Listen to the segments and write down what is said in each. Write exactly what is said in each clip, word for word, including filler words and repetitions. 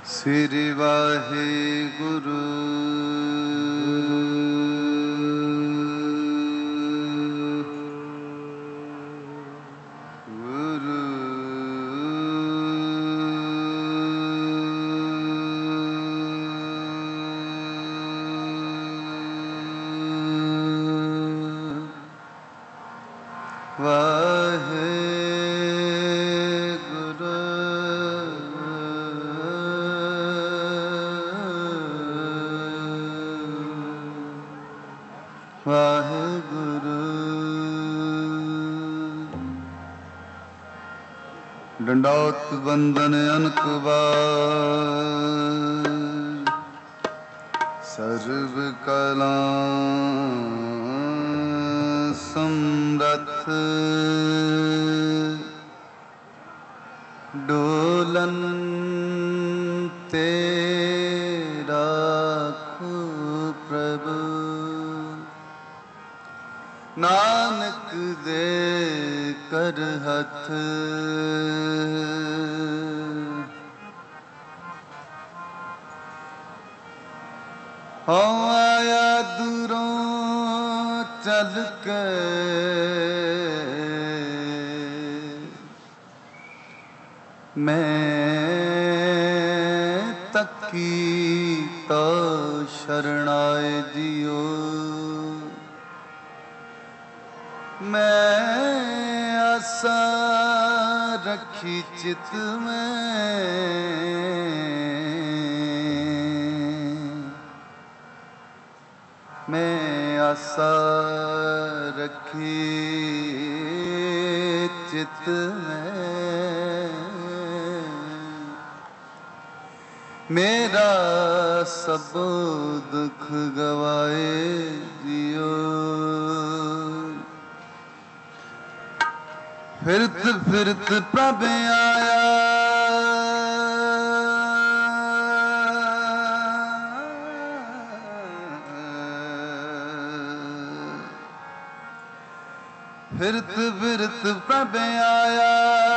श्री वाहिगुरु गुरु दंडौत बंदन अनक बार सर्व कला समरथ डोलन तेरा प्रभु नानक दे कर हथ हो आया दूरों चल के मैं तकी तो शरणाए जियो मैं आशा रखी चित में मैं आशा रखी चित में मेरा सब दुख गवाए जियो फिरत फिरत प्रभ आया फिरत फिरत प्रभ आया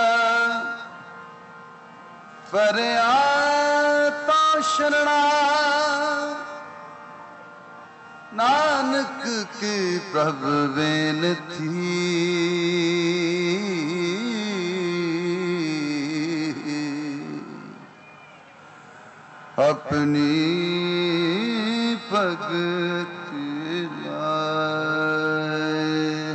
पर आता शरणा नानक की प्रभ बेन थी अपनी भगति लाए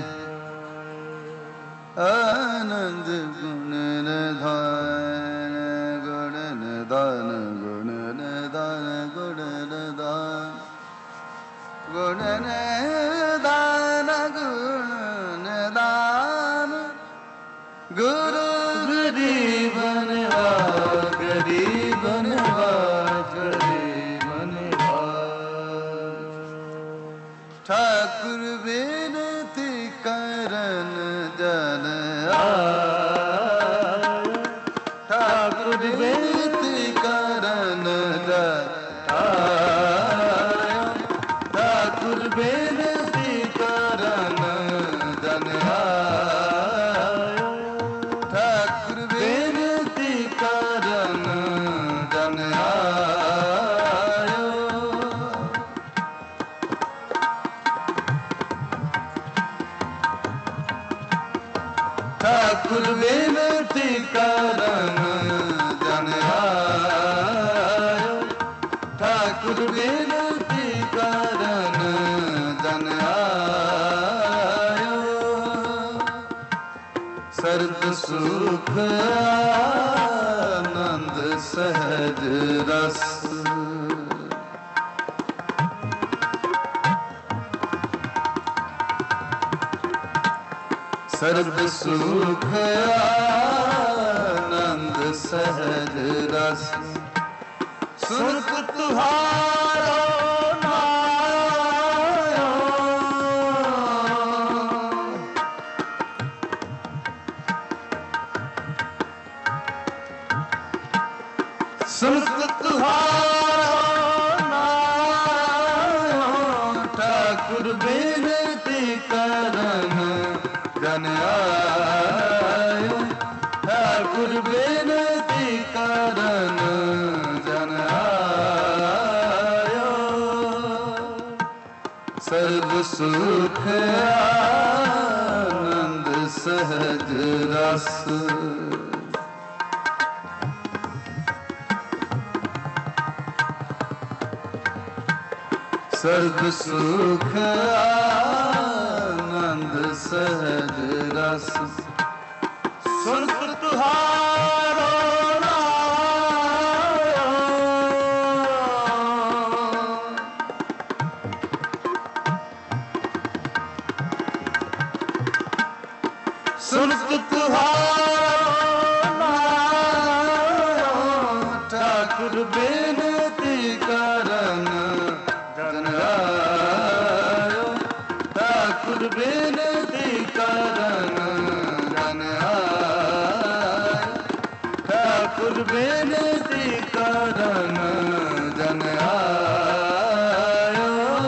आनंद गुण निधान गुण निधान गुण निधान गुण निधान गुण निधान गुण निधान गुरु गरीब बनवा गरीब बनवा ठाकुर विनती करन जन आए ठाकुर विनती करन जन आए ठाकुर विनती करन जन आए ठाकुर विनती करन जन ठाकुर विनती करन जन आयो ठाकुर विनती करन जन आयो सर्द सुख आनंद सहज रस सर्व सुख आनंद सहज रस सुख तुहारो नायो सुख तुहारो नायो ठाकुर विनती करन जन आयो ठाकुर विनती करन जन सुख आनंद सहज रस सर्व सुख आनंद सहज रस सुन तुहारो सुन तुहारो ठाकुर बेनती करन ठाकुर बेनती करन जन आयो ठाकुर बेनती करन जन आयो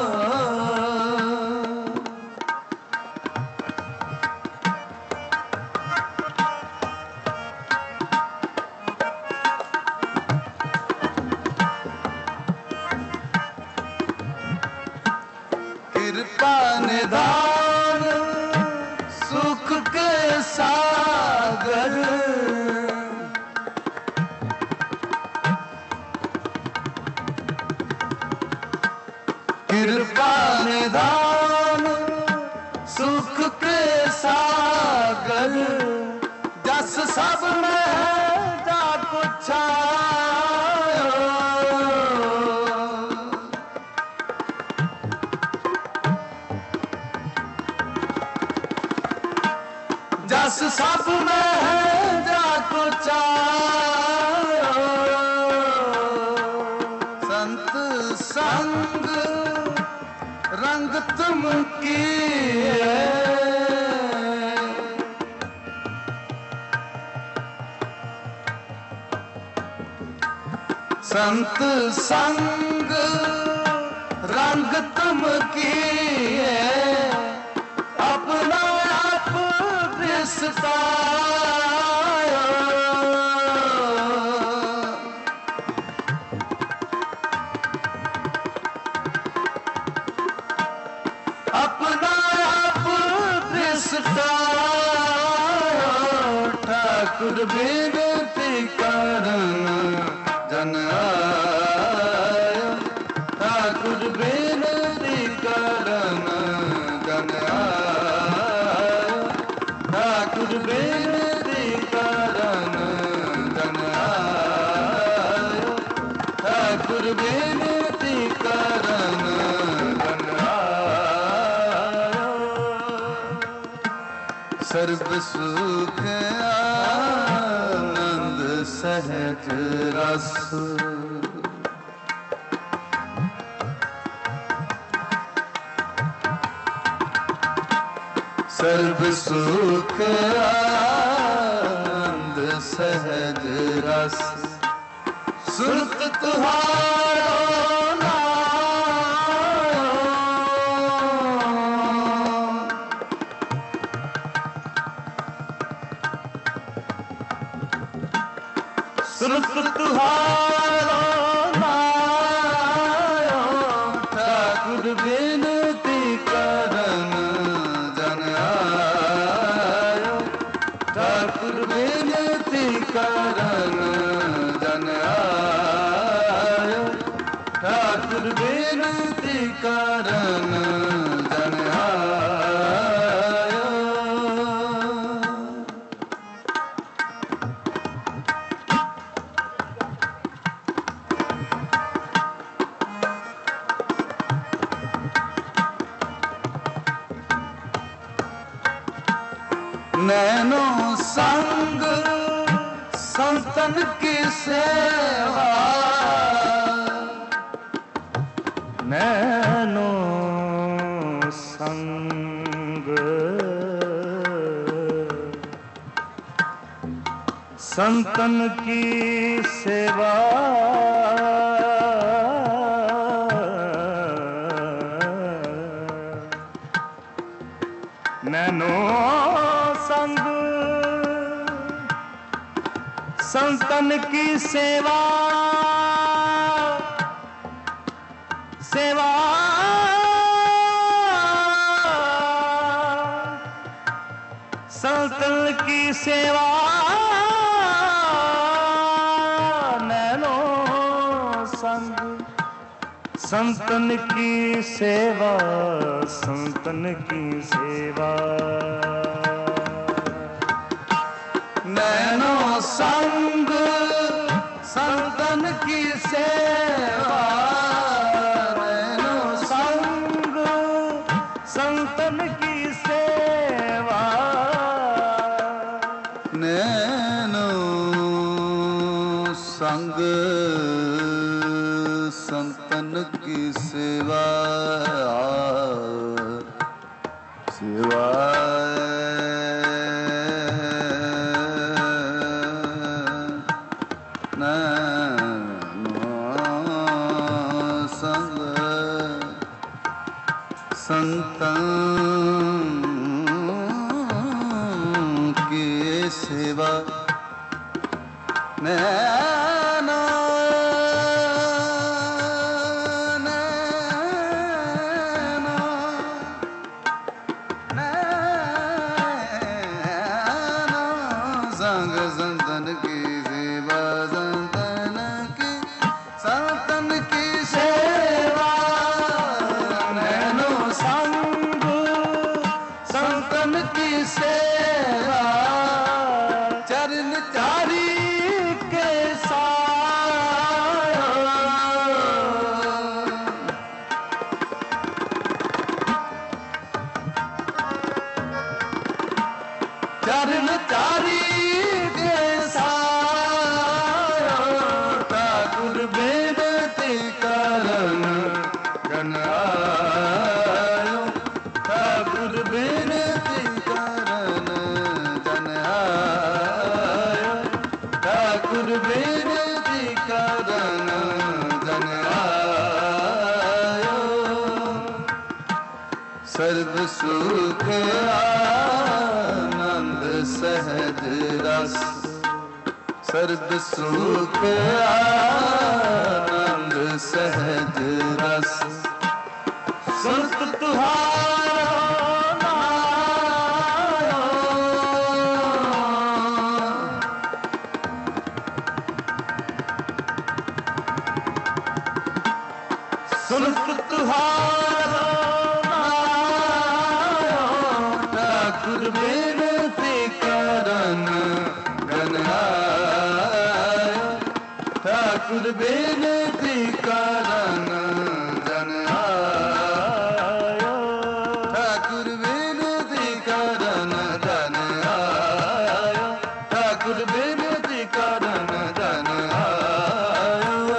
कृपा निधान सुख के सागर कृपा निधान सुख के सागर जस सब में जा कुछ जस सब में है जा कुछ संत संग रंग तुम की है संत संग रंग तुम की है अपना अपना आप ठाकुर बेनती करन जन आयो ठाकुर बेनती करन जन आयो ठाकुर बेनती करन जन आयो ठाकुर बेनती करन जन आयो सर्व सुख आनंद सहज रस सर्व सुख आनंद सहज रस सुरत तुहारो सुरत तुहारो नायो ठाकुर बेनती करन जन आयो ठाकुर बेनती करन जन आयो ठाकुर बेनती करन जन आयो नैनो संग संतन की सेवा नैनो संग संतन की सेवा नैनो संग संतन की सेवा सेवा सेवा नैनो संग, संतन की सेवा, संतन की सेवा नैनो संग, संतन की सेवा नैनो संग, संतन की सेवा नैनो संग, संतन की सेवा सेवा संतन की सेवा नैनो नैनो नैनो संग संतन की सेवा, संतन की संतन की सेवा नैनो संग, संतन की सेवा चरण चारी के साथ चरण चारी के साथ ठाकुर बेनती करन गन आयो, ठाकुर बेनती करन जन आयो, ठाकुर बेनती करन जन आयो। सर्व सुख आनंद सहज रस, सर्व सुख आनंद सहज रस संत तुहारा नायो, संत तुहारा नायो, ठाकुर बेनती करन गन आयो, ठाकुर बेनती करन जन आयो, ठाकुर बेनती करन जन आयो, ठाकुर बेनती करन जन आयो।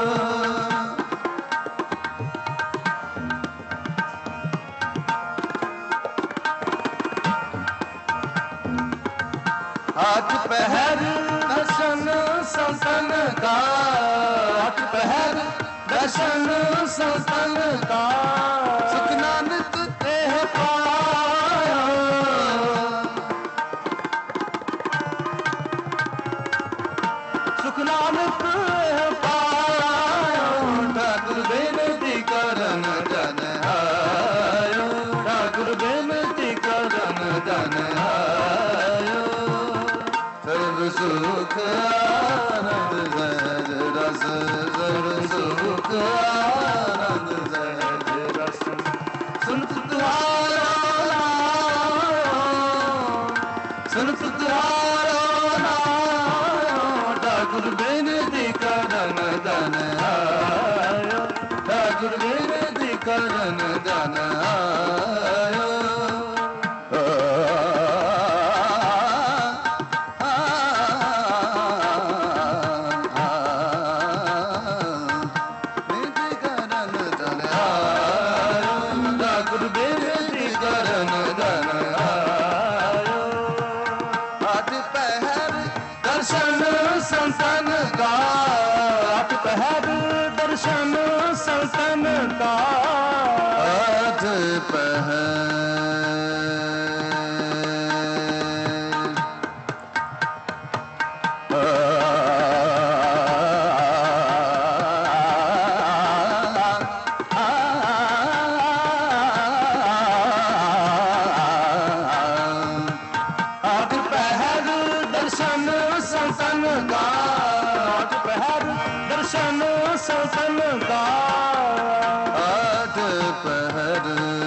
आठ पहर दर्शन संतन का, आठ पहर दर्शन संतन का सुख नानक ते पाया, सुख नानक पाया, ठाकुर बेनती करन जन आयो, ठाकुर बेनती करन जन आयो। सर्व सुख आनंद सहज रस, सर्व सुख आनंद सहज रस सुनत तुहारो नाम, सुनत तुहारो नाम, ठाकुर बेनती करन जन आयो, ठाकुर बेनती करन जन आयो। ठाकुर बेनती करन जन आयो, आठ पहर दर्शन संतन का, आठ पहर दर्शन संतन का, आठ पहर आठ पहर संतन का आठ पहर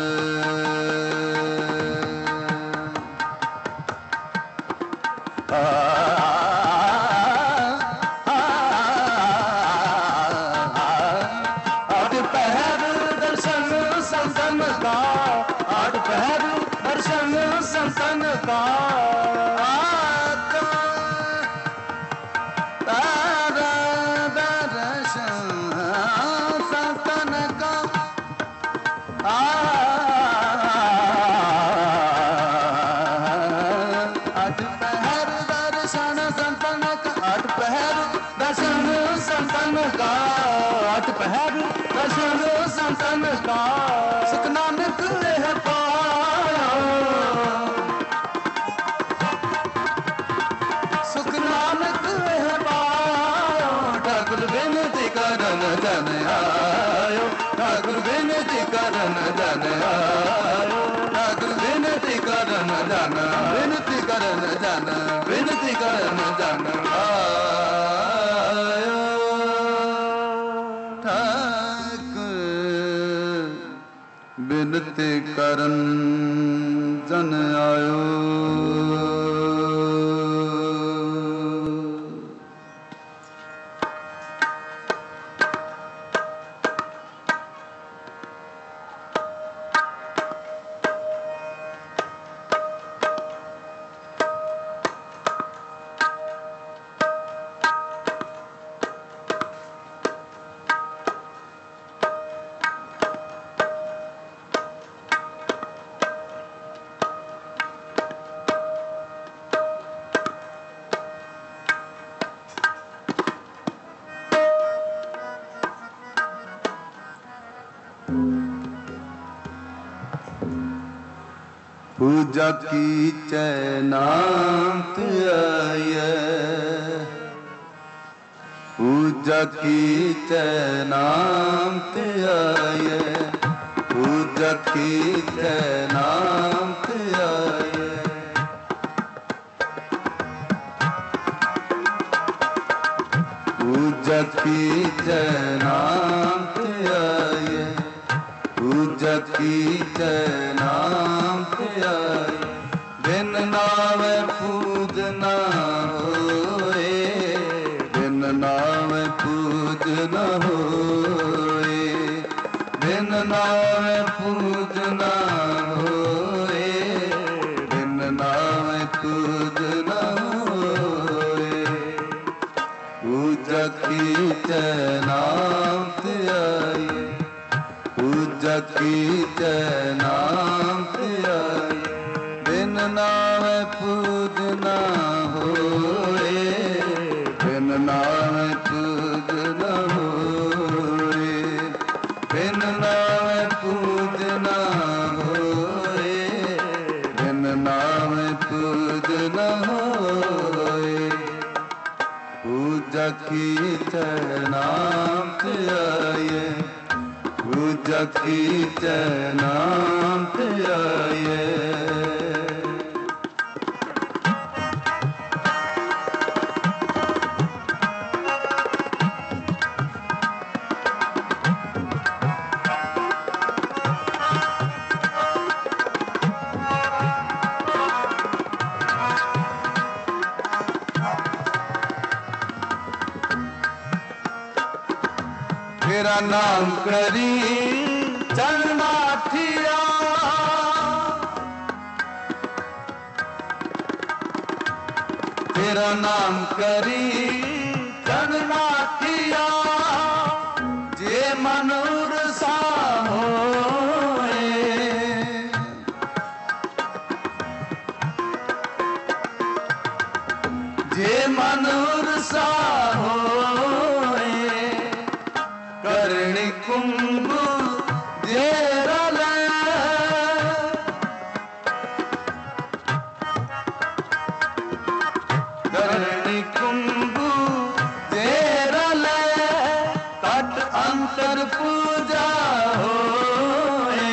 आठ पहर दर्शन संतन का आठ पहर दर्शन संतन का आठ पहर दर्शन संतन का सुख नानक है पाया सुख नानक है पाया ठाकुर विनती करन जन आयो ठाकुर विनती करन जन आयो ठाकुर विनती करन जन विनती करन जन विनती करन जन आयो ठाकुर विनती करन जन आयो पूजा की चैनात आये पूजा की चैनात आये पूजा की चैनात आये पूजा की चैनात आये पूजा की चैनात आये बिन नावे पूजना होए बिन नावे पूजना होए बिन नावे पूजना होए बिन नावे पूजना होए पूजा की चैनात आये पूजा की चैनात आये बिन नावे पूजना होए बिन नावे पूजना होए बिन नावे पूजना होए बिन नावे पूजना होए पूजा की चैनात आये पूजा की चैनात आये तेरा नाम करी चरणाठिया तेरा नाम करी चरणाठिया जे मनूर सा होए जे मनूर सा होए करणी कुंभु जेरल करणी कुंभु जेरल तट अंतर पूजा होए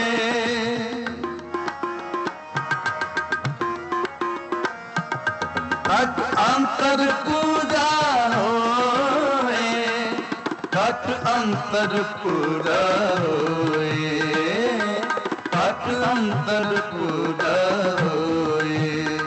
तट अंतर पूजा होए घट अंतर पूरा होए, घट अंतर पूरा होए।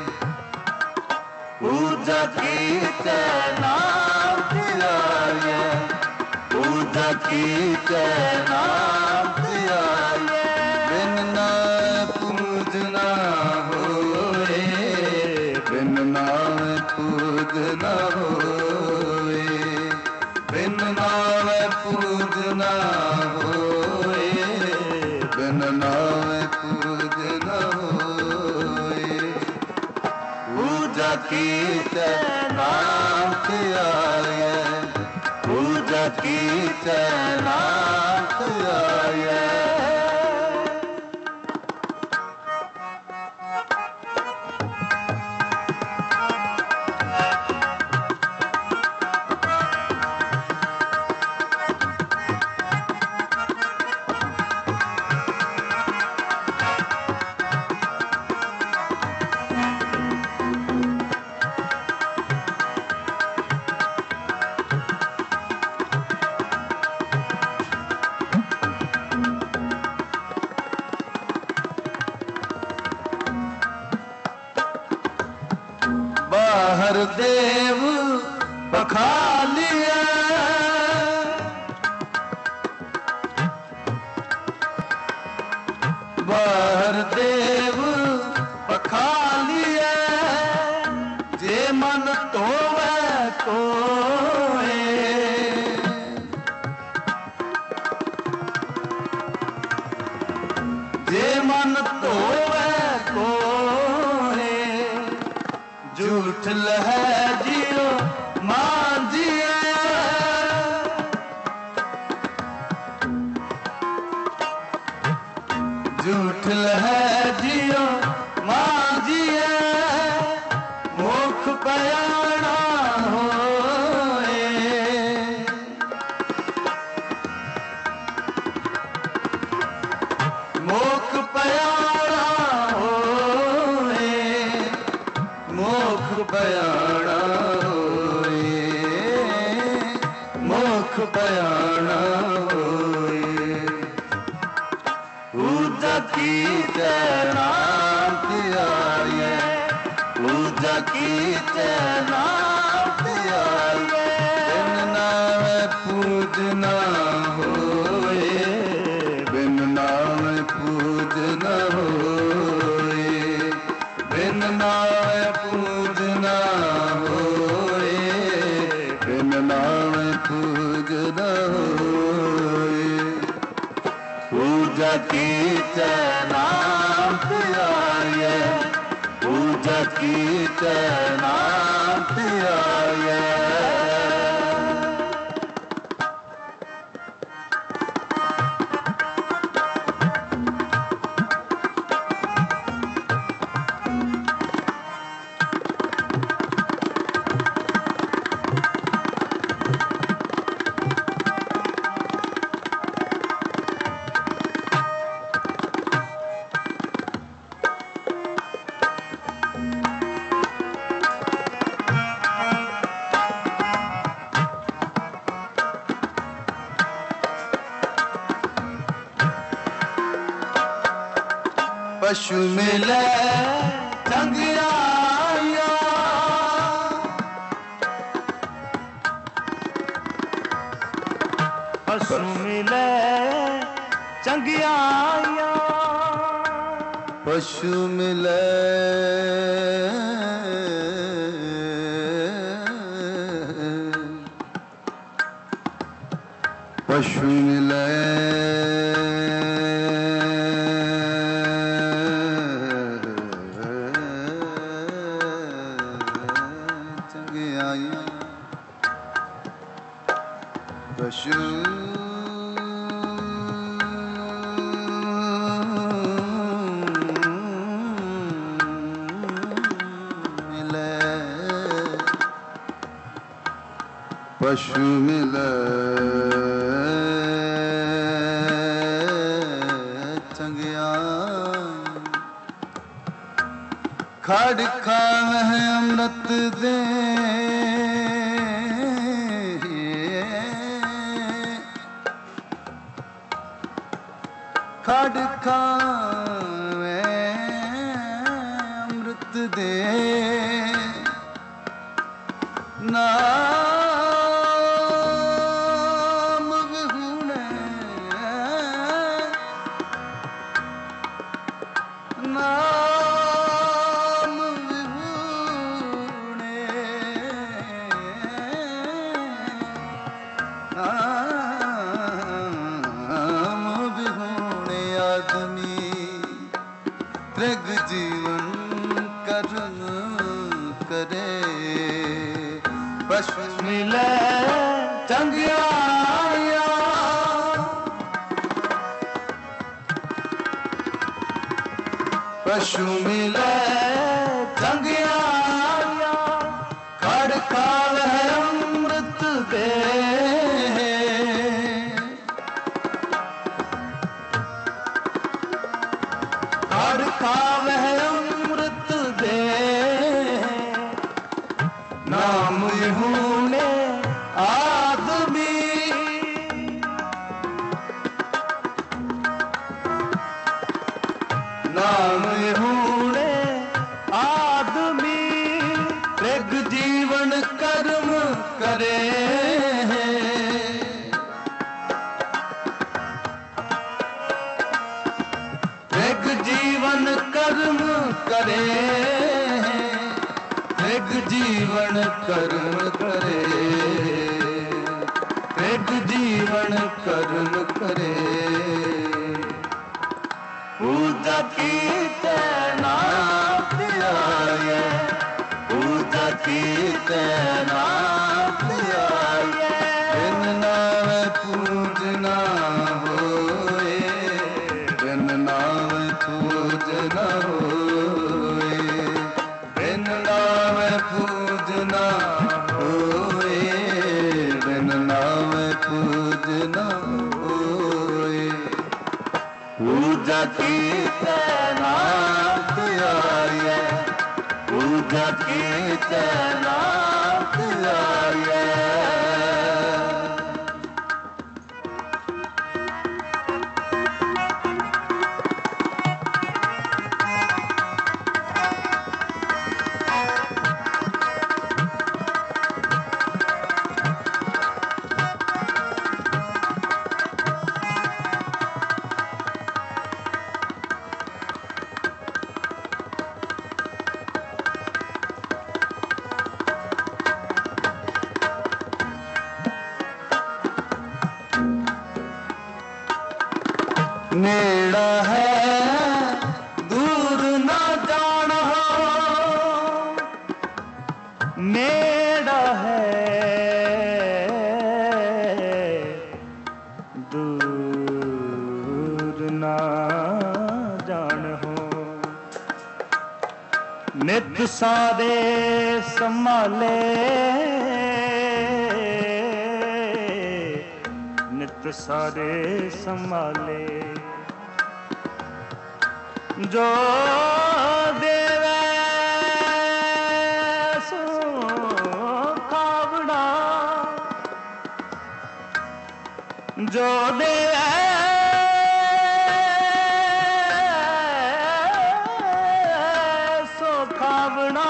पूजा कीते नाम धियाए, पूजा कीते नाम धियाए। बिन नाम पूजना होए, बिन नाम पूजना होए, बिन नाम पूजना होए, बिन नाम पूजना होए। पूजा कीते नाम धियाए, पूजा कीते नाम धियाए। बाहर देव बखालिया, बाहर देव बखालिया। जे मन तोवे तोए, जे मन तोवे तोए। झूठ लह जियो मांझिए, झूठ लह जियो मांझिए। मुख पयाणा होए, मुख पयाणा होए, मुख पयाणा होए, मुख पयाणा होए। पूजा कीते नाम धियाए, पूजा कीते नाम धियाए। बिन नाम पूजना होए, बिन नाम पूजना होए, बिन नाम पूजना होए, बिन नाम पूजना होए। पूजा कीते नाम धियाए, पूजा कीते नाम धियाए। पशु मिले चंगियाया, पशु मिले चंगियाया। पशु मिले पशु मिले चंगियाया। पशु पशु मिले चंगियाई। खड़ खावे अमृत दे, ਖੜ ਖਾਵੇਂ ਅੰਮ੍ਰਿਤ ਦੇ ਨਾਮ ਵਿਹੂਣੇ ਨਾਮ ਵਿਹੂਣੇ ਨਾਮ ਵਿਹੂਣੇ ਆਦਮੀ ਤ੍ਰਿਗ ਜੀਵਨ ਕਰਨ ਕਰੇ ਪਸ਼ੂ ਮਿਲੇ ਚੰਗਿਆਈਆਂ ਪਸ਼ੂ ਮਿਲੇ ਚੰਗਿਆਈਆਂ ਖੜ ਖਾਵੇ ਅੰਮ੍ਰਿਤ ਦੇ ਖੜ ਖਾਵੇ ਅੰਮ੍ਰਿਤ ਦੇ ਨਾਮ ਵਿਹੂਣੇ ਆਦਮੀ ਨਾਮ ਵਿਹੂਣੇ ਆਦਮੀ ਤ੍ਰਿਗ ਜੀਵਨ ਕਰਮ ਕਰੇ ਤ੍ਰਿਗ ਜੀਵਨ ਕਰਮ ਕਰੇ ਤ੍ਰਿਗ ਜੀਵਨ ਕਰਮ ਕਰੇ ਤ੍ਰਿਗ ਜੀਵਨ ਕਰਮ ਕਰੇ ਪੂਜਾ ਕੀਤੇ ਨਾਮ ਧਿਆਏ ਪੂਜਾ ਕੀਤੇ ਨਾਮ ਧਿਆਏ ਬਿਨ ਨਾਮ ਪੂਜਨਾ ਹੋਏ ਬਿਨ ਨਾਮ ਪੂਜਨਾ ਹੋਏ ਬਿਨ ਨਾਮ ਪੂਜਨਾ ਹੋਏ ਬਿਨ ਨਾਮ ਪੂਜਨਾ ਹੋਏ ਪੂਜਾ ਕੀਤੇ ਨਾਮ ਧਿਆਏ ਪੂਜਾ ਕੀਤੇ ਨਾਮ ਧਿਆਏ ਨੇੜਾ ਹੈ ਦੂਰ ਨਾ ਜਾਣਾ ਨੇੜਾ ਹੈ ਦੂਰ ਨਾ ਜਾਣੋ ਨਿਤ ਸਾਦੇ ਸੰਭਾਲੇ ਨਿਤ ਸਾਦੇ ਸੰਭਾਲੇ ਜੋ ਦੇਵੇ ਸੋ ਖਾਵਣਾ ਜੋ ਦੇਵੇ ਸੋ ਖਾਵਣਾ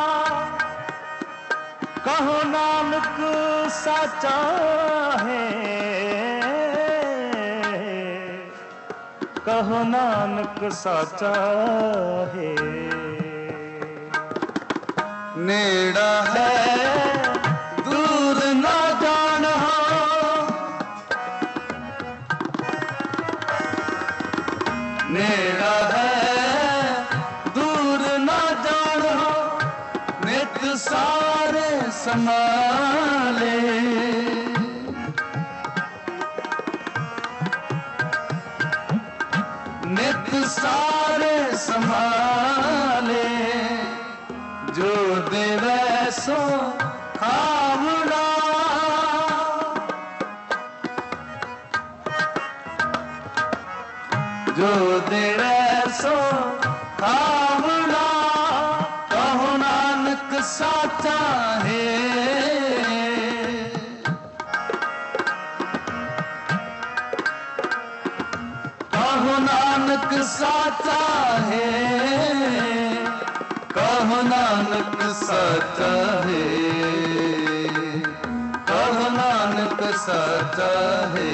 ਕਹੋ ਨਾਨਕ ਸਾਚਾ ਹੈ ਕਹੋ ਨਾਨਕ ਸਾਚਾ ਹੈ ਨੇੜਾ ਹੈ ਦੂਰ ਨਾ ਜਾਣਾ ਨੇੜਾ ਹੈ ਦੂਰ ਨਾ ਜਾਣਾ ਨਿਤ ਸਾਰੇ ਸੰਭਾਲੇ ਨਿਤ ਸਾਰੇ ਸੰਭਾਲੇ ਜੋ ਦੇਵੈ ਸੋ ਖਾਵਣਾ ਜੋ ਦੇਵੈ ਸੋ ਖਾਵਣਾ ਕਹੋ ਨਾਨਕ ਸਾਚਾ ਹੈ ਕਹੋ साचा है, कहो नानक साचा है, कहो नानक साचा है।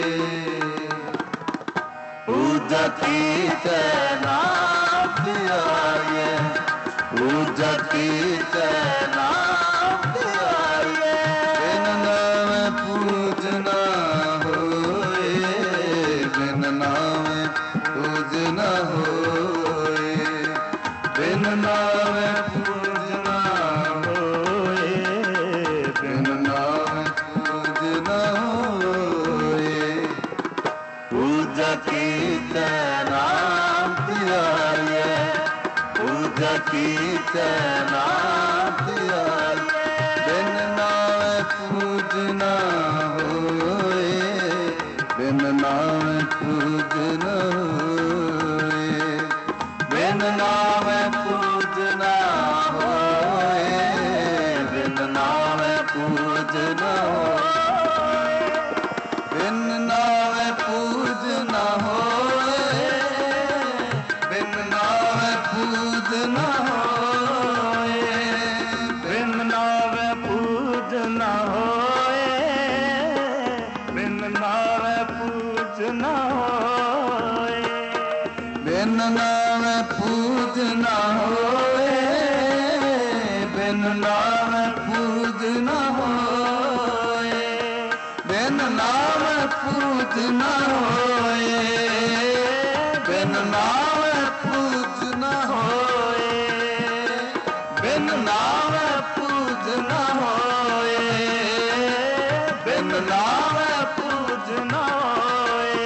पूजा की नाम आए, पूजा की नाम आए। बिन नाम पूजना होए, बिन नाम पूजना होए, बिन नाम पूजना होए, बिन नाम पूजना होए। पूजा की नाम आए, पूजा की नाम आए। बिन नाम पूजना होए, बिन नाम पूजना होए, बिन नाम पूजना होए, बिन नाम पूजना होए, बिन नाम पूजना होए, बिन नाम पूजना होए, बिन नाम पूजना होए, बिन नाम पूजना होए, बिन नाम पूजना होए, बिन नाम पूजना होए, बिन नाम पूजना होए, बिन नाम पूजना होए, बिन नाम पूजना होए, बिन नाम पूजना होए।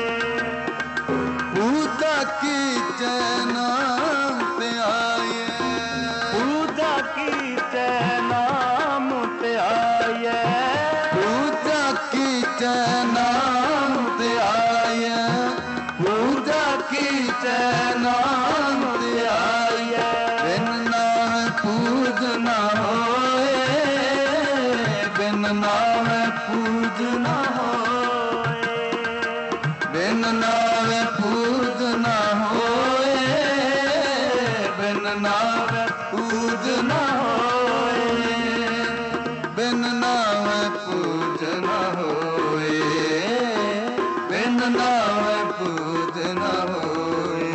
पूजा की नाम पे आए, पूजा की नाम पे आए, पूजा की नाम पे आए, पूजा की नाम पे आए। बिन नाम पूजना होए, बिन नाम पूजना होए, बिन नाम पूजना होए, बिन नाम पूजना होए, बिन नाम पूजना होए, बिन नाम पूजना होए।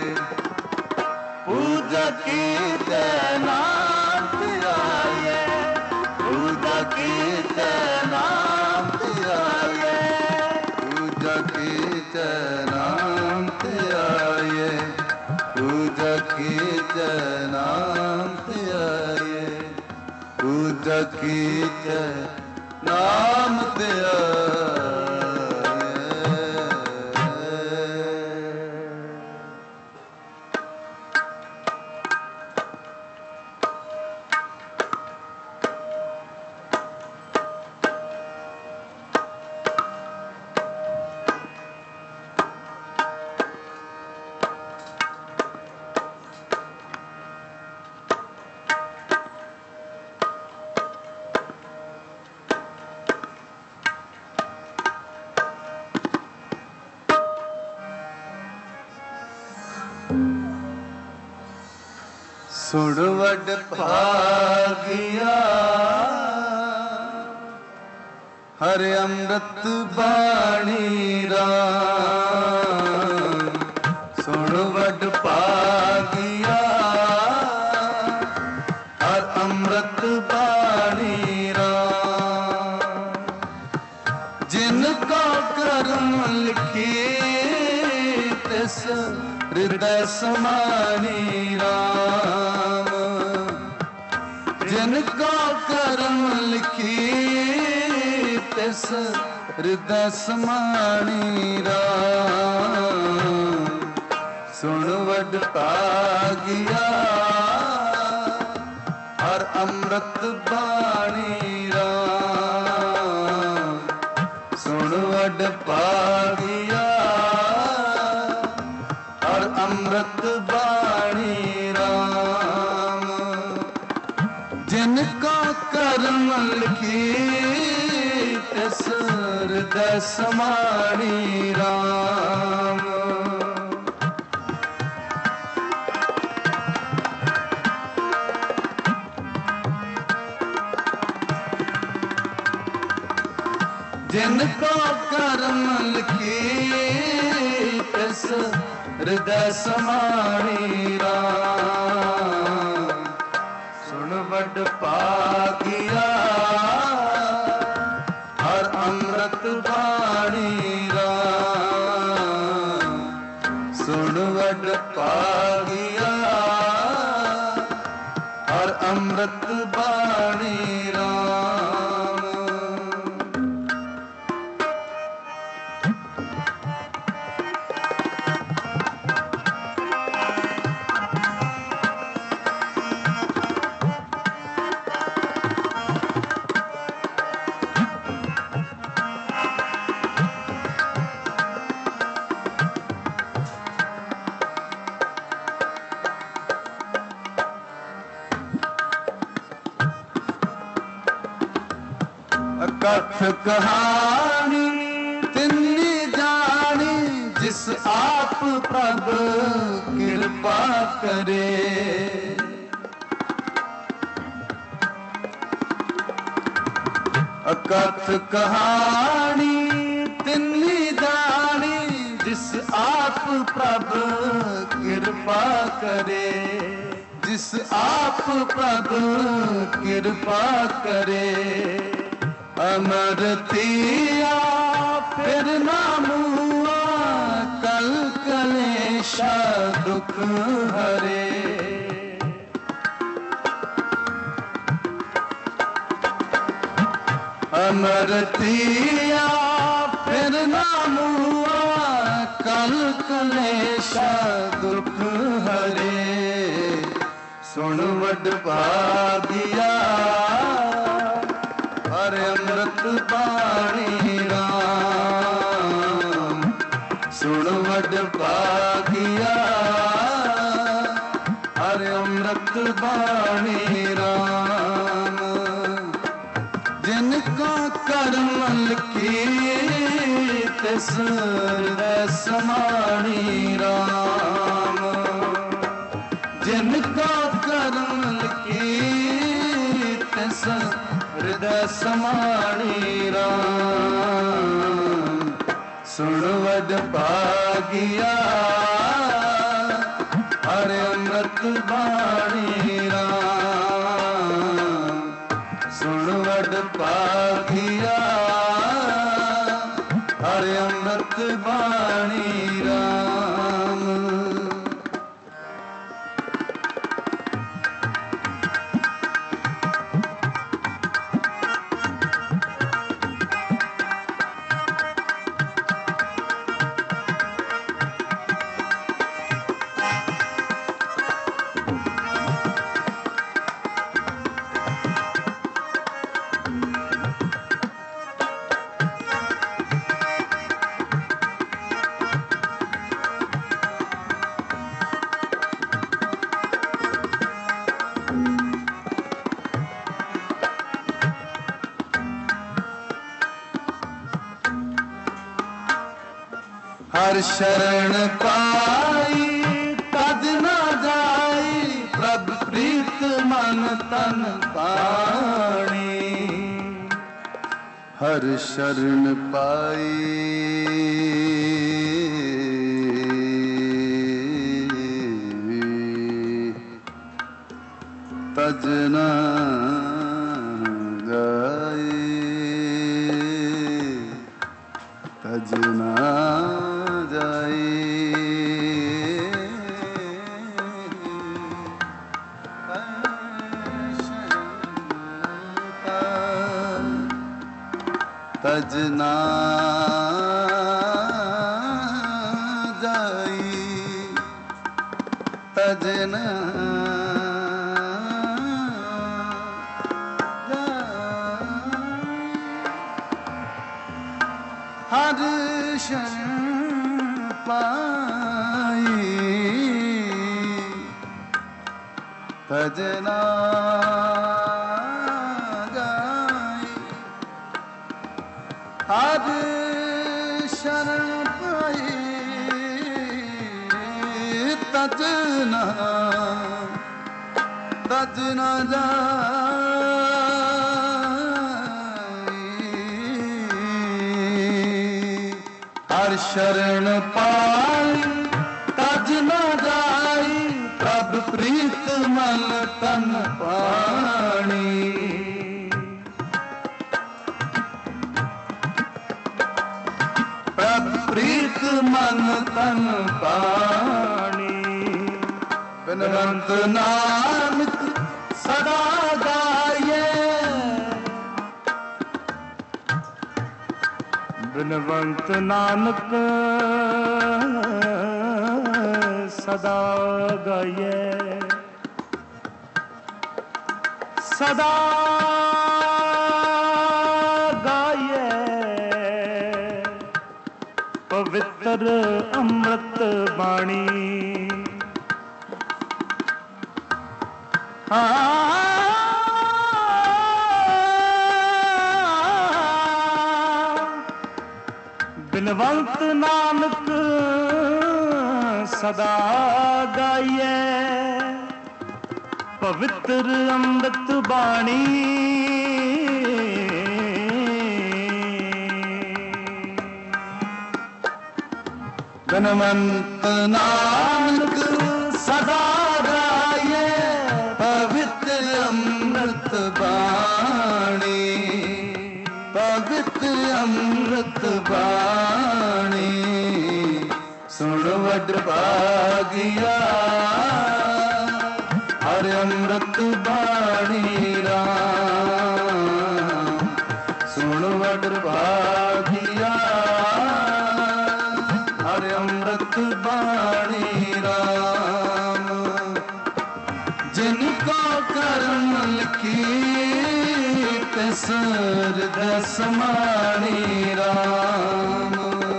पूजा की नाम आए, पूजा की नाम आए, पूजा की नाम आए, पूजा की नाम आए, पूजा की नाम आए। ਸੁਣ ਵਡ ਭਾਗਿਆ ਹਰ ਅੰਮ੍ਰਿਤ ਬਾਣੀ ਰਾਮ, ਸੁਣ ਵਡ ਭਾਗਿਆ ਹਰ ਅੰਮ੍ਰਿਤ ਬਾਣੀ ਰਾਮ। ਜਿਨ ਕੋ ਕਰਮ ਲਿਖੀ ਤਿਸ ਹਿਰਦੈ ਸਮਾਨੀ ਰਾਮ, ਜਿਨ ਕੋ ਕਰਮ ਲਿਖੀ ਤਿਸ ਹਿਰਦੈ ਸਮਾਨੀ ਰਾਮ। ਸੁਣ ਵਡ ਭਾਗਿਆ ਹਰ ਅੰਮ੍ਰਿਤ ਬਾਣੀ ਰਾਮ, ਸੁਣ ਵਡ ਭਾਗਿਆ ਹਰ ਅੰਮ੍ਰਿਤ ਬਾਣੀ ਰਾਮ। ਜਿਨ ਕੋ ਕਰਮ ਲਿਖੀ ਤਿਸ ਹਿਰਦੈ ਸਮਾਣੀ ਰਾਮ। जिनको कर्म लिखी तिस हृदय समाणी राम। सुन बड़ पागिया हर अमृत बाणी राम। सुन बड़ पागिया हर अमृत बाणी राम। कथ कहानी तिन्नी जानी जिस आप प्रभ कृपा करे। कथ कहानी तिन्नी जानी जिस आप प्रभ कृपा करे। जिस आप प्रभ कृपा करे। अमर थिया फिर ना मुआ कल कलेशा दुख हरे। अमर थिया फिर ना मुआ कल कलेशा दुख हरे। सुन वड भागिया हर अमृत बाणी राम। सुन वड भागिया हर अमृत बाणी राम। जिनका कर्म लिखी तिस हृदय समाणी राम। जिनका कर्म लिखी तिस हृदय समाणी राम। सुन वड भागिया हर अमृत बाणी राम। सुन वड भागिया हर अमृत बाणी राम। हर शरण पाई तज न जाई प्रभ प्रीत मन तन पाणी। हर शरण पाई तज न जाई तज न तज ना जाई तज ना हर शरण पाई तज ना हर शरण पाई तज न तज न जाई। हर शरण पाई तज न जाई, प्रभ प्रीत मन तन पाणी। प्रभ प्रीत मन तन पाणी। बिनवंत नानक सदा गाये, बिनवंत नानक सदा गाये, सदा गाये पवित्र अमृत वाणी। बिनवंत नानक सदा गाये पवित्र अमृत वाणी। बिनवंत नानक सदा गाये पवित्र अमृत वाणी, पवित्र अमृत वाणी। सुन वड भागिया हर अमृत वाणी राम। सुन वड भागिया हर अमृत वाणी राम। जिनको कर्म लिखी तिस हृदय समानी राम।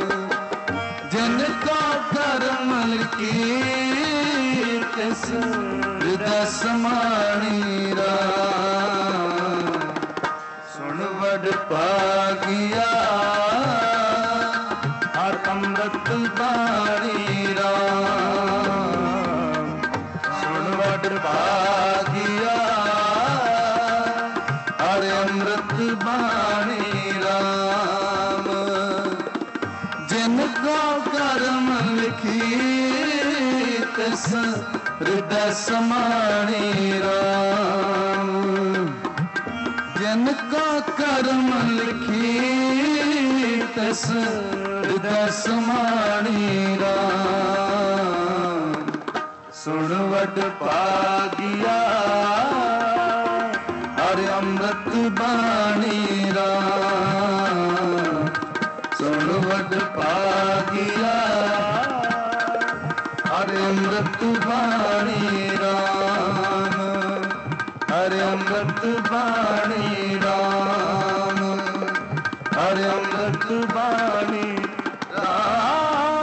जिनको कर्म लिखी तिस हृदय समानी राम। सुन वड भागिया हर अमृत वाणी राम। सुन वड भागिया हर अमृत वाणी राम। जिनको कर्म लिखी तिस हृदय समानी राम। जिनको कर्म लिखी तिस हृदय समानी राम। सुन वड भागिया हर अमृत वाणी राम। सुन वड भागिया हर अमृत वाणी राम। हर अमृत वाणी राम। हर अमृत वाणी राम।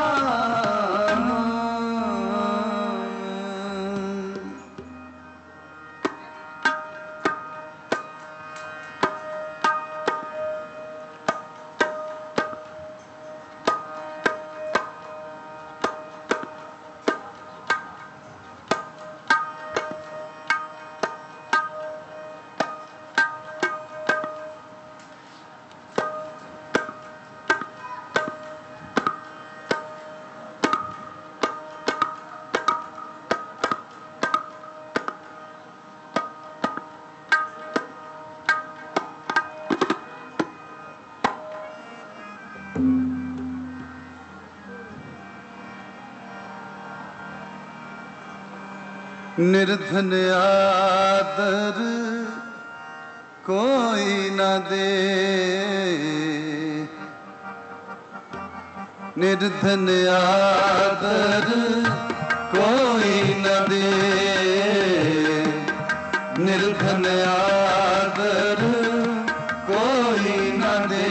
निर्धन आदर कोई न दे, निर्धन आदर कोई न दे। निर्धन आदर कोई न दे।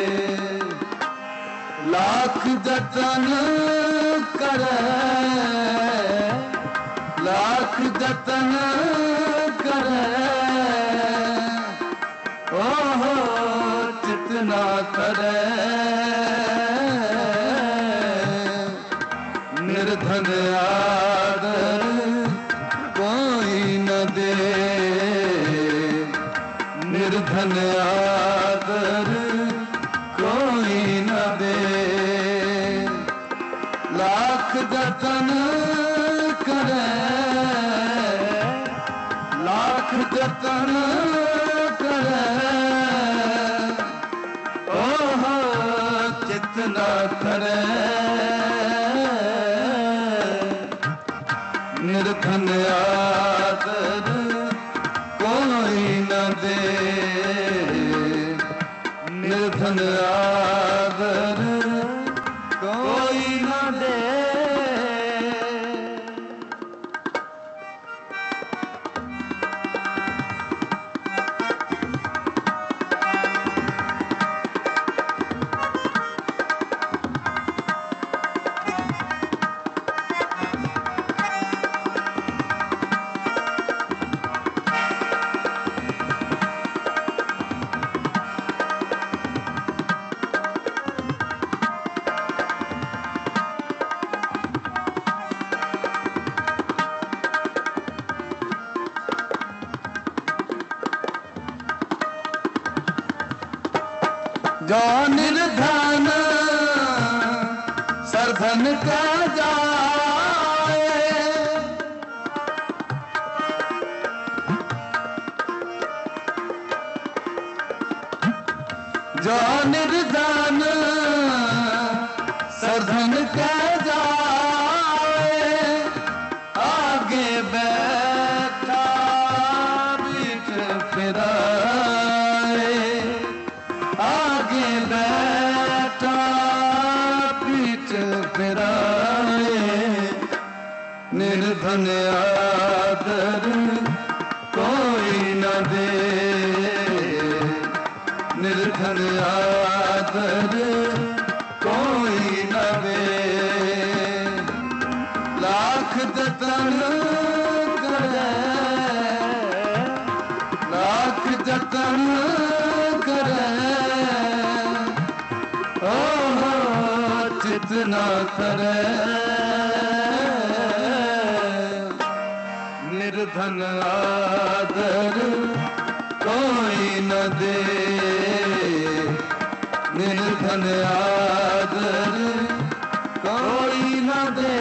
लाख जतन करे, लाख जतन करे, ओहो चित न करे। निर्धन आदर कोई न दे। निर्धन आदर कोई न दे। जतन करे, लाख जतन करे, ओह चित न करे। निर्धन आदर कोई न दे, निर्धन आदर कोई न दे। जो निर्धन सरधन का जाए, जो निर्धन सरधन का जाए, आगे बैठा पीठ फिराए, आगे बैठा पीठ फिराए। निर्धन आदर कोई न दे, निर्धन आदर कोई न दे। लाख जतन करे, लाख जतन करे, ओह चित न करे। निर्धन आदर कोई न दे, निर्धन आदर कोई न दे।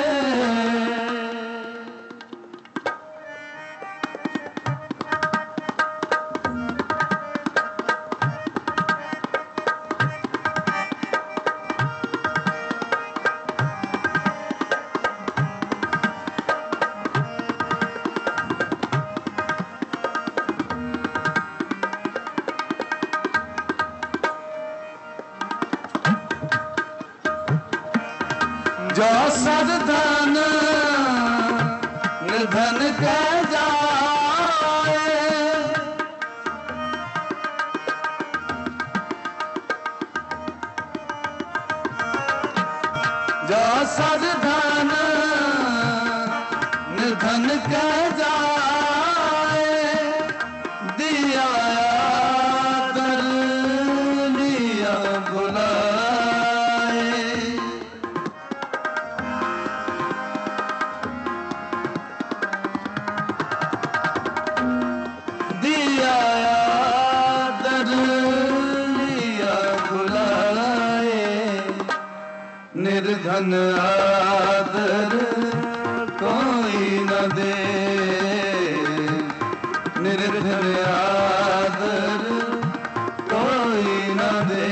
जो सरधन निर्धन के जाए, जो सरधन निर्धन के जाए, दिया आदर लिया बुलाए। दिया आदर लिया बुलाए। निर्धन आदर कोई न दे, निर्धन आदर कोई न दे।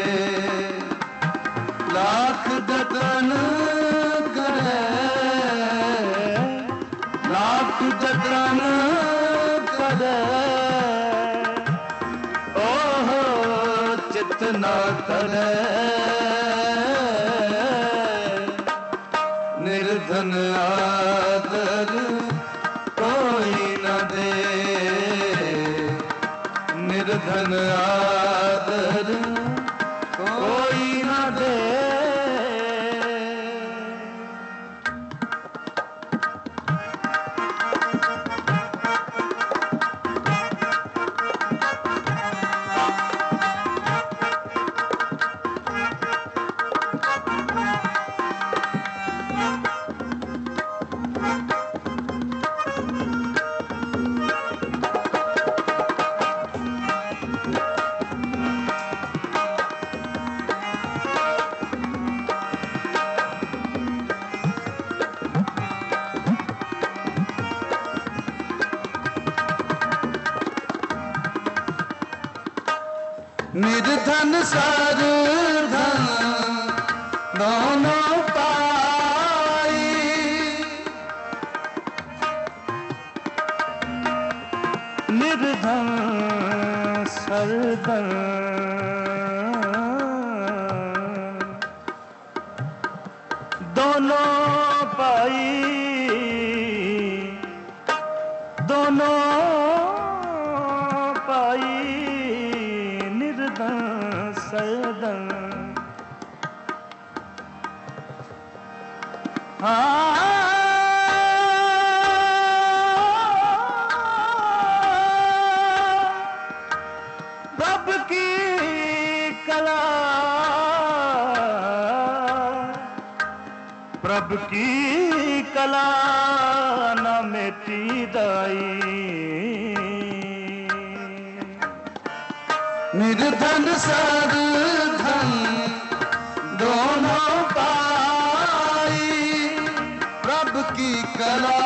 लाख जतन करे, लाख जतन करे, ओह चित न करे। निर्धन आदर कोई न दे, निर्धन आदर कोई न दे। निर्धन सर धन दोनों पाई, निर्धन सरधन दोनों पाई, दोनों पाई, निर्धन सरधन। हाँ प्रभु की कला, प्रभु की कला न मिटी दाई, निर्धन सर धन दोनों पाई, प्रभु की कला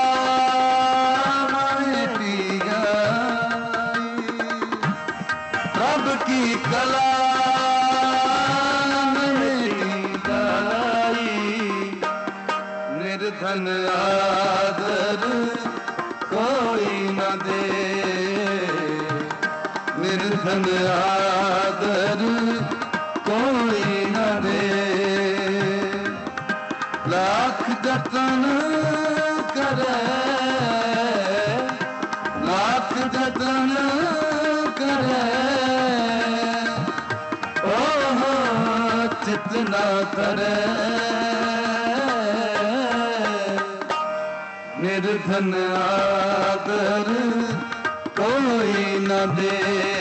मिटी गई, प्रभु की कला मिटी गई। निर्धन आदर कोई न दे, निर्धन आदर कोई न दे, लाख जतन करे, लाख जतन करे, ओह चित न करे। निर्धन आदर कोई न दे,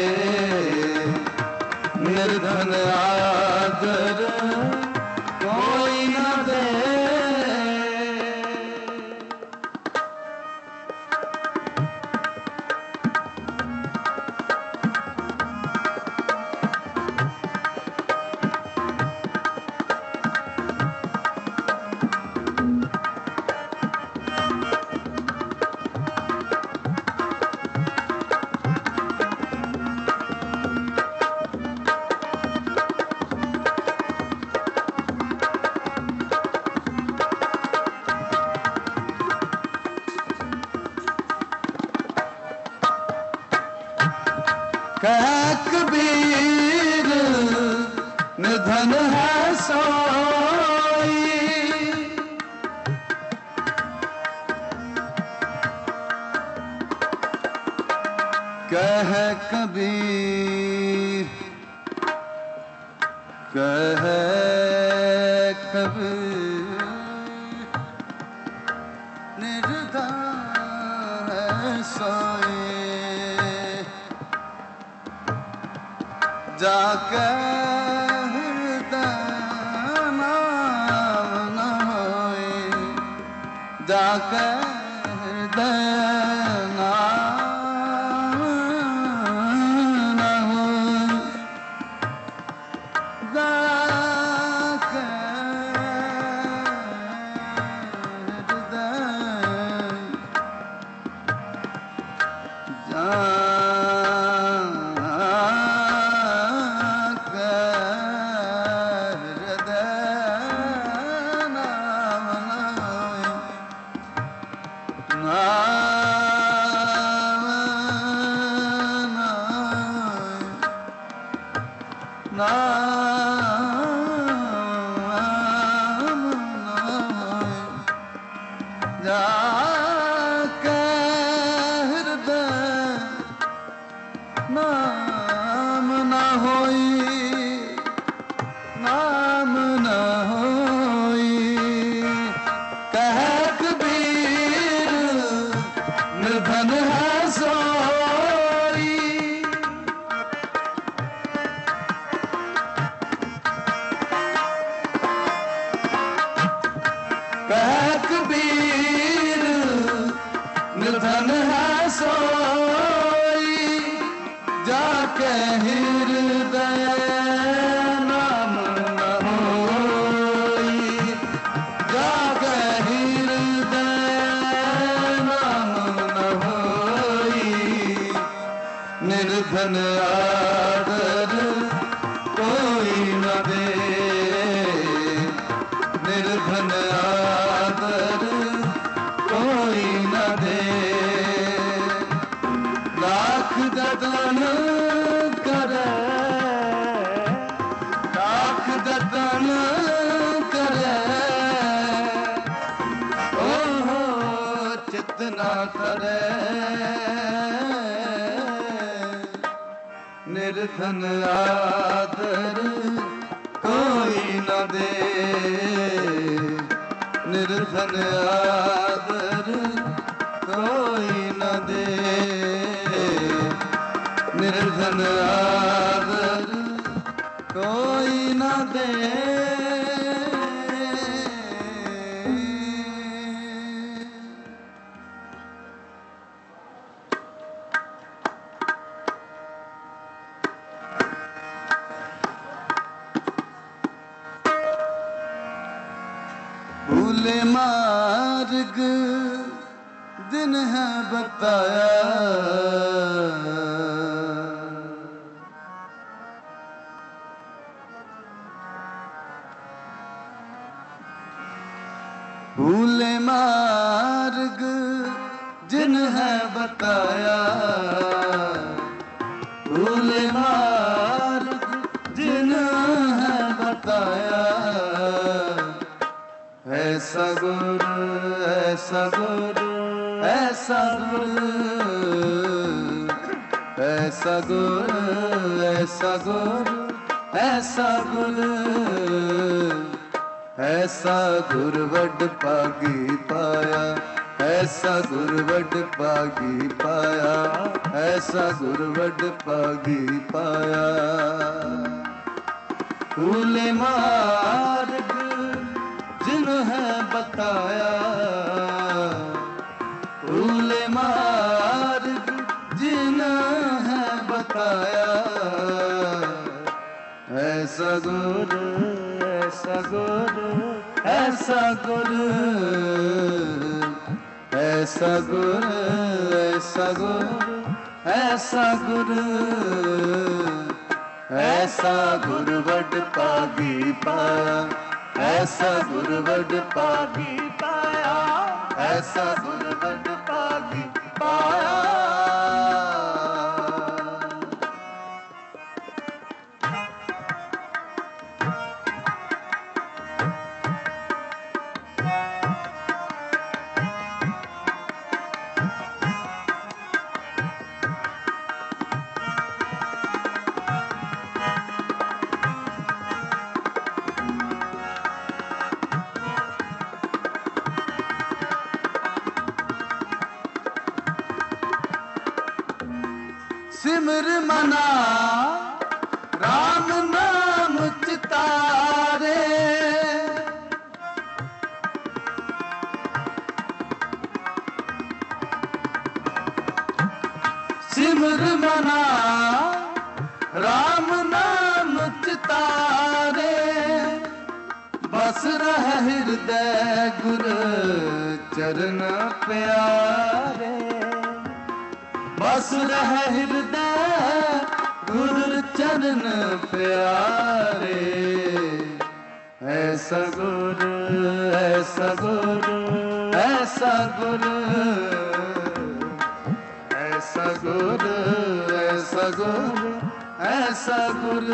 निर्धन आदर कोई न दे। कह कबीर निधन है सोई, कह कबीर, कह कबीर निर्धन है सोई, जाके हृदय नाम न होए, जाके हृदय नाम न होए, जाके हृदय जा Ah ਨਿਰਖਨ ਆਦਰ ਕੋਈ ਨਾ ਦੇ। ਲੱਖ ਜਤਨ ਕਰੇ, ਲੱਖ ਜਤਨ ਕਰੇ, ਓਹੋ ਚਿਤ ਨਾ ਕਰੇ। ਨਿਰਖਨ ਆਦਰ ਕੋਈ ਨਾ ਦੇ, ਨਿਰਖਨ ਆਦਰ ਕੋਈ ਨਾ ਦੇ, ਨਿਰਖਨ ਆਦਰ ਕੋਈ ਨਾ ਦੇ। भूले मार्ग दिन है बताया, भूले मार्ग जिन है बताया, भूले मार्ग जिन है बताया। ऐसा गुर ऐसा गुर ऐसा गुर ऐसा गुर ऐसा गुर ऐसा गुर ऐसा गुर वड पागी पाया, ऐसा गुर वड पागी पाया, ऐसा गुर वड पागी पाया। भूले मार्ग जिन है बताया, भूले मार्ग जिन है बताया। ऐसा गुर ऐसा गुर ऐसा गुर ऐसा गुर ऐसा गुर ऐसा गुर ऐसा गुर वड पागी पाया, ऐसा गुर वड पागी पाया, ऐसा गुर वड पागी पाया। सिमर मना राम नाम चितारे, सिमर मना राम नाम चितारे। बस रह हृदय गुर चरण प्यारे, बस रह हृदय गुर चरण प्यारे। ऐसा गुर ऐसा गुर ऐसा गुर ऐसा गुर ऐसा गुर ऐसा गुर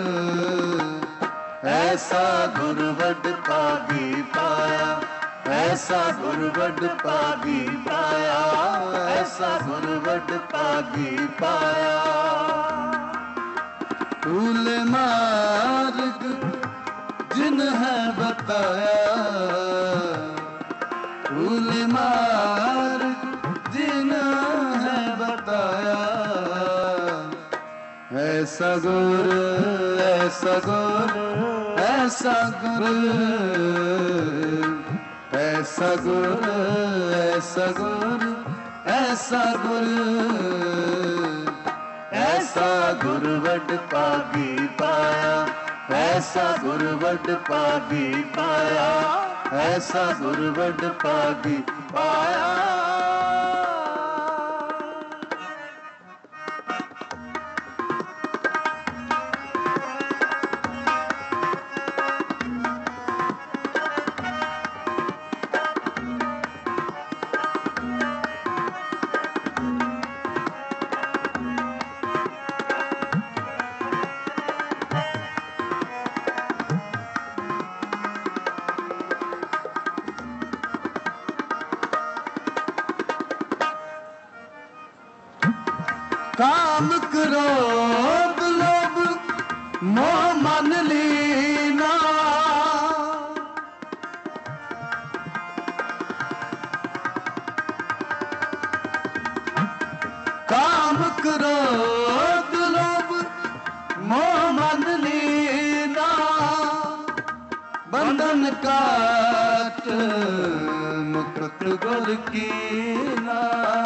ऐसा गुर वड पागी पाया, ऐसा गुर वड पागी पाया, ऐसा गुर वड पागी पाया। भूले मार्ग जिन है बताया, भूले मार्ग जिन है बताया। ऐसा गुर ऐसा गुर ऐसा गुर ऐसा गुर ऐसा गुर ऐसा गुर ऐसा गुर वड पागी पाया, ऐसा गुर वड पागी पाया, ऐसा गुर वड पागी पाया। काम क्रोध लोभ मोह मन लीना, काम क्रोध लोभ मोह मन लीना, बंधन काट मुक्त गुर कीना,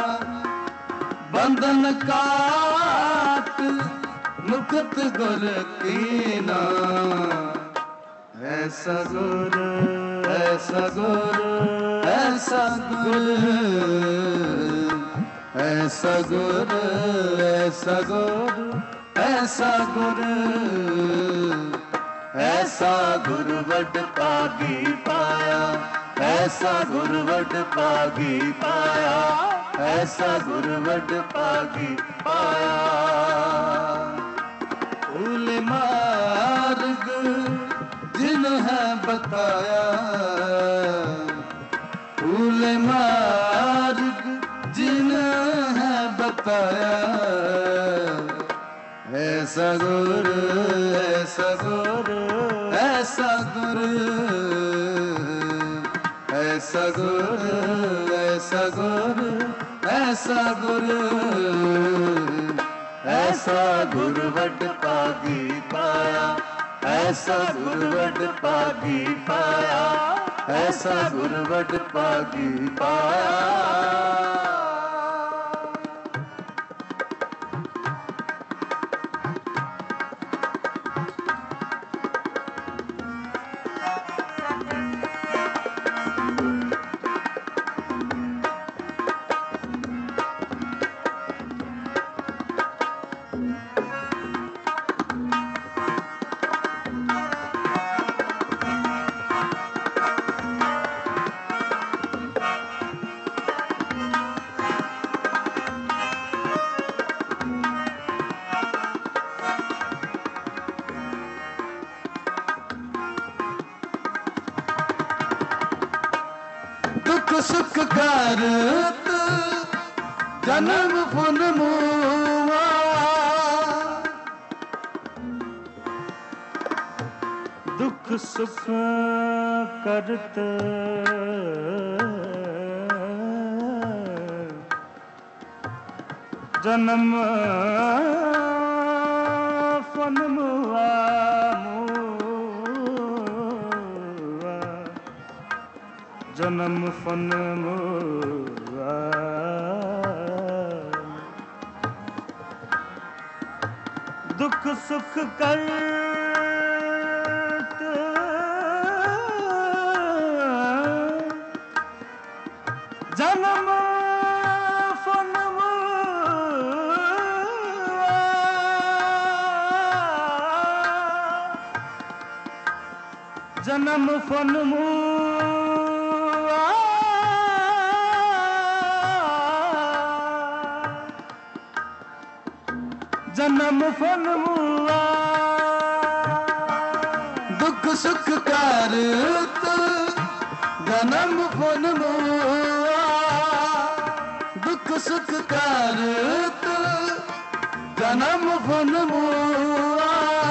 बंधन काट मुक्त गुर कीना। ऐसा गुर ऐसा गुर ऐसा गुर ऐसा गुर ऐसा गुर ऐसा गुर ऐसा गुर वड पागी पाया, ऐसा गुर वड पागी पाया, ऐसा गुर वड पागी पाया। फूल मार्ग जिन है बताया, फूल मार्ग जिन है बताया, ऐसा गुर ऐसा गुर ऐसा गुर ऐसा गुर ऐसा गुर ऐसा गुर ऐसा गुर वड पागी पाया, ऐसा गुर वड पागी पाया, ऐसा गुर वड पागी पाया। दुख सुख करत जन्म पुन मुआ, दुख सुख करत जन्म पुन मुआ, जन्म फन मुआ। दुख सुख करत जन्म फन मुआ, जन्म फन मुआ, जन्म फन मुआ। दुख सुख करत जन्म फन मुआ, दुख सुख करत जन्म फन मुआ।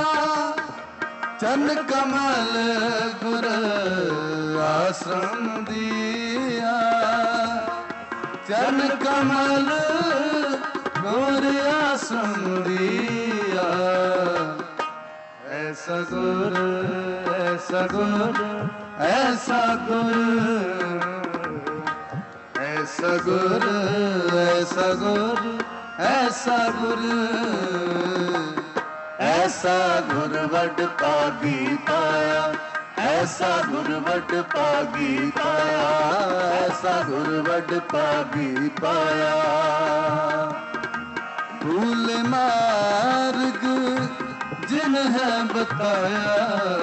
चन कमल गुर आश्रम दिया, चन कमल गुर आश्रम दिया। ऐसा गुर ऐसा गुर ऐसा गुर ऐसा गुर ऐसा गुर ऐसा गुर ऐसा गुर वड पागी पाया, ऐसा गुर वड पागी पाया, ऐसा गुर वड पागी पाया। फूल मार्ग जिन है बताया,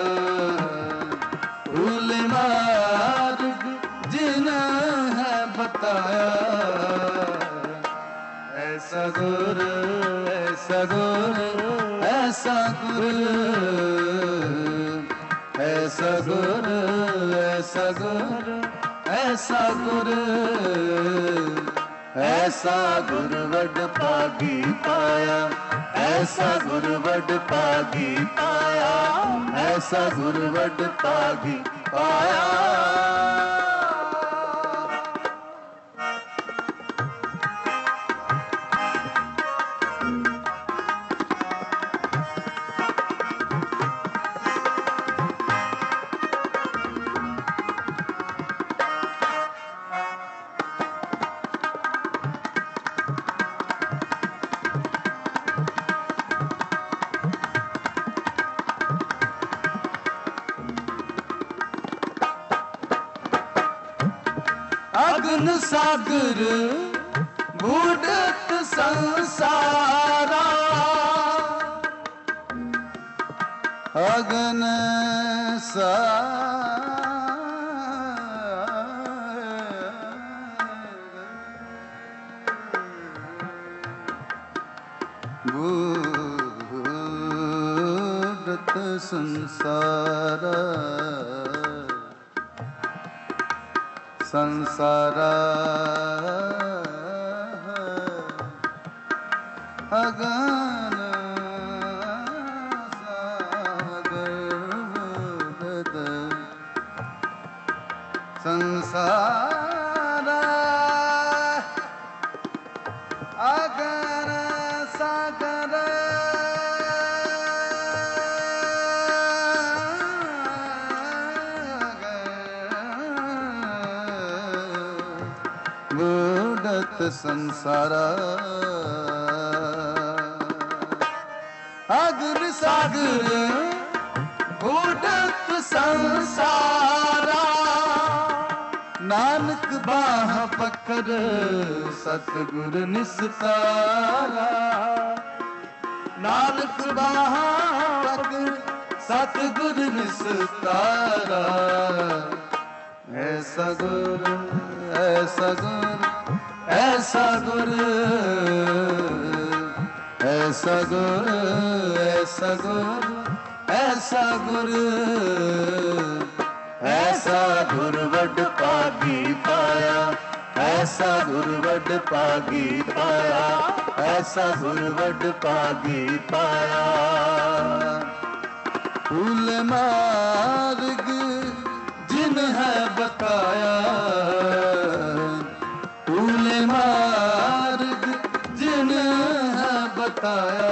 फूल मार्ग जिन है बताया। ऐसा गुर ऐसा गुर ऐसा गुर ऐसा गुर ऐसा गुर ऐसा गुर ऐसा गुर वड पागी पाया, ऐसा गुर वड पागी पाया, ऐसा गुर वड पागी पाया। अगन सागर बूढ़त संसारा, अगन बूढ़त संसारा, संसारा अगन सागर संसारा अगन सागर बूढ़त संसारा, अगर सागर बूढ़त संसारा, नानक बाह पकड़ सतगुर निस्तारा, नानक बाह पकड़ सतगुर निस्तारा। ऐसा गुर ऐसा गुर ऐसा गुर ऐसा गुर ऐसा गुर ऐसा गुर ऐसा गुर वड पागी पाया, ऐसा गुर वड पागी पाया, ऐसा गुर वड पागी पाया। फूल मार्ग जिन है बताया, फूल मार्ग जिन है बताया,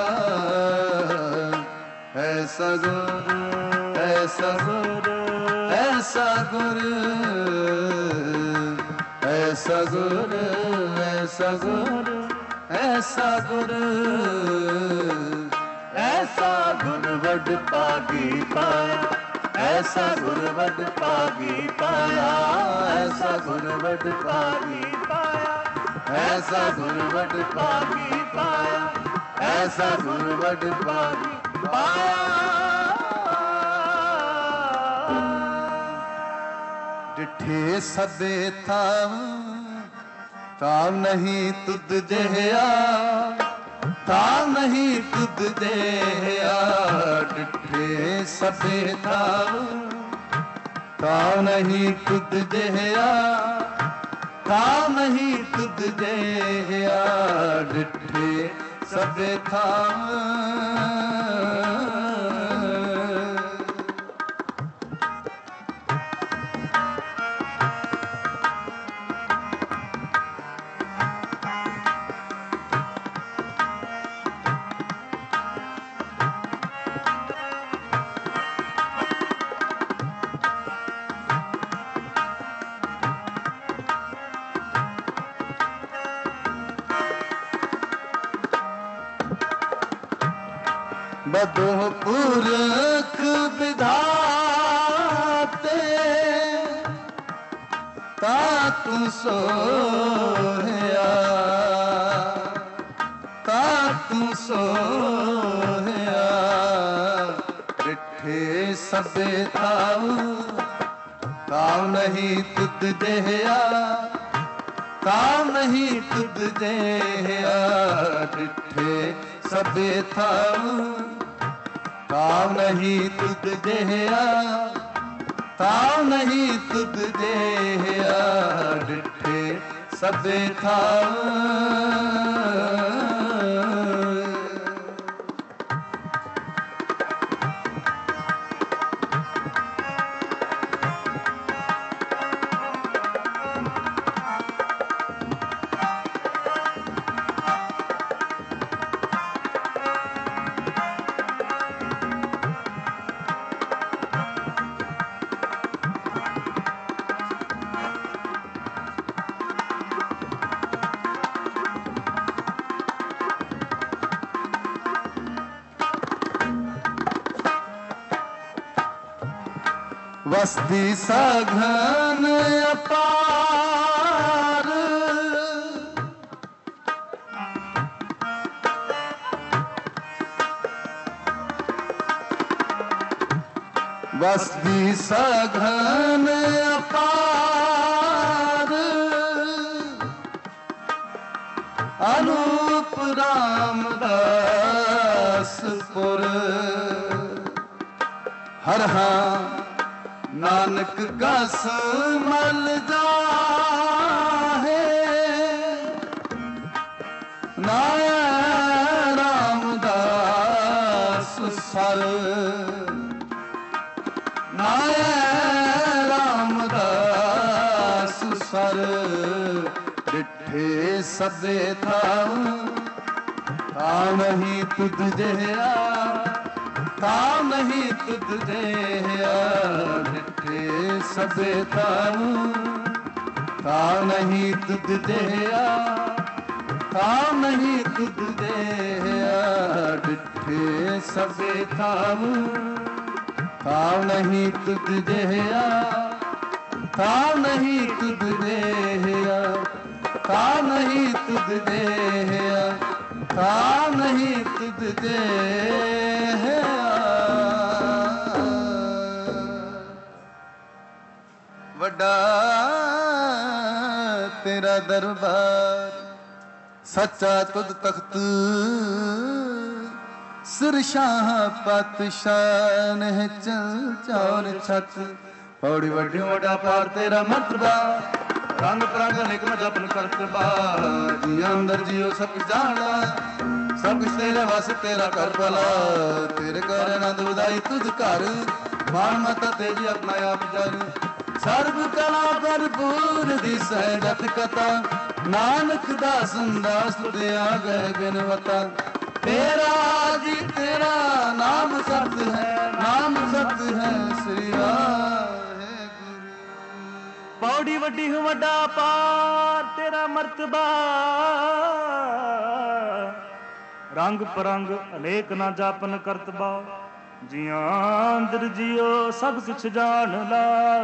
ऐसा गुर ऐसा गुर ऐसा गुर ऐसा गुर ऐसा गुर ऐसा गुर ऐसा गुर वड पागी पाया, ऐसा गुर वड पागी पाया, ऐसा गुर वड पागी पाया, ऐसा गुर वड पागी पाया, ऐसा गुर वड पागी पाया। डिठे सबे थाव ताव नहीं तुद जहिया, ताव नहीं तुद जहिया। डिठे सबे थाव ताव नहीं तुद जहिया, ताव नहीं तुद जहिया। डिठे सबे थाव बदो पुरख विधाते तातु सोहया, तातु सोहया। डिठे सबे ताव ताव नहीं तुद जहिया, ताव नहीं तुद जहिया। डिठे सबे थाव ताव नहीं तुद जहिया, ताव नहीं तुद जहिया। डिठे सबे थाव वसदी सघन अपार वसदी सघन अपार अनूप रामदासपुर हर हाँ नानक गस मल जाहे नाया रामदास सर नाया रामदास सर डिठे सबे था था नहीं तुझ जया था नहीं तुझ जया डिठे सबे थाऊ था नहीं तुझ जया था नहीं तुझ जया डिठे सबे थाऊ था नहीं तुझ जया था नहीं तुझ जया था नहीं तुझ जया था नहीं तुझ जया वड्डा तेरा दरबार सच्चा तुद तख्त सिर शाह पातशाह ने चल चौर छत पौड़ी वड्डी वड्डा पार तेरा मतबा रंग परंग अनेक न जपन करतबा जी अंदर जियो सब जाना सब कुछ तेरे वास तेरा कर भला तेरे कर आनंद उदाई तुझ घर मान मता तेजी अपना आप जर सर्व कला भरपूर दिसै जत कथा नानक दास दास तुझे आ गए बिनवता तेरा जी तेरा नाम सत है नाम सत है श्री वाहे गुरु पौड़ी वड्डी हूँ वड्डा पार तेरा मर्तबा रंग परंग अनेक ना जापन करतबा जिया अंदर जियो सब कुछ जान ला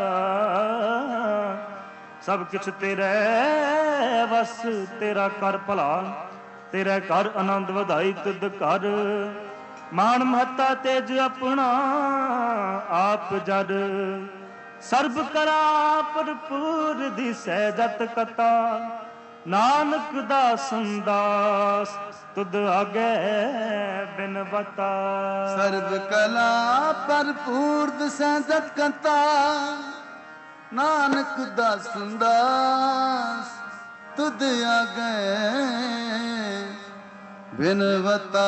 सब कुछ तेरे वस तेरा कर भला तेरे घर आनंद वधाई तुद कर मान महता तेज अपना आप जर सर्ब करा भरपूर दिसै जत कथा नानक दास दास तुद आगे बिनवता सर्ब कला भरपूर दिसै जत कथा नानक दास दास तुद आगे बिनवता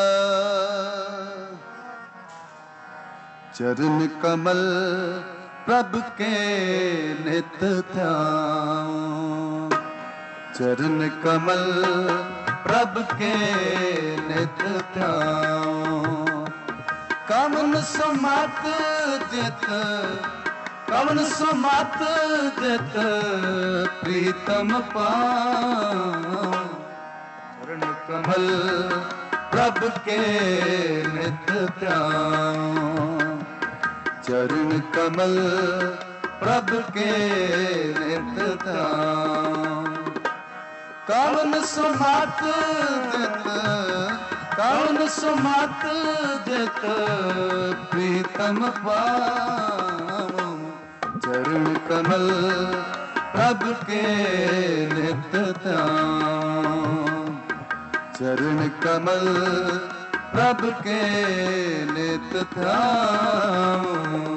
चरण कमल प्रभ के नित ध्यान चरण कमल प्रभ के नित ध्यान कमन समत जित कमन समत जित प्रीतम पाऊं चरण कमल प्रभ के नित ध्यान चरण कमल प्रभ के नित ध्यान कवन सुमत जित कवन सुमत जित प्रीतम पाऊं चरण कमल प्रभ के नित ध्यान चरण कमल प्रभ के नित ध्यान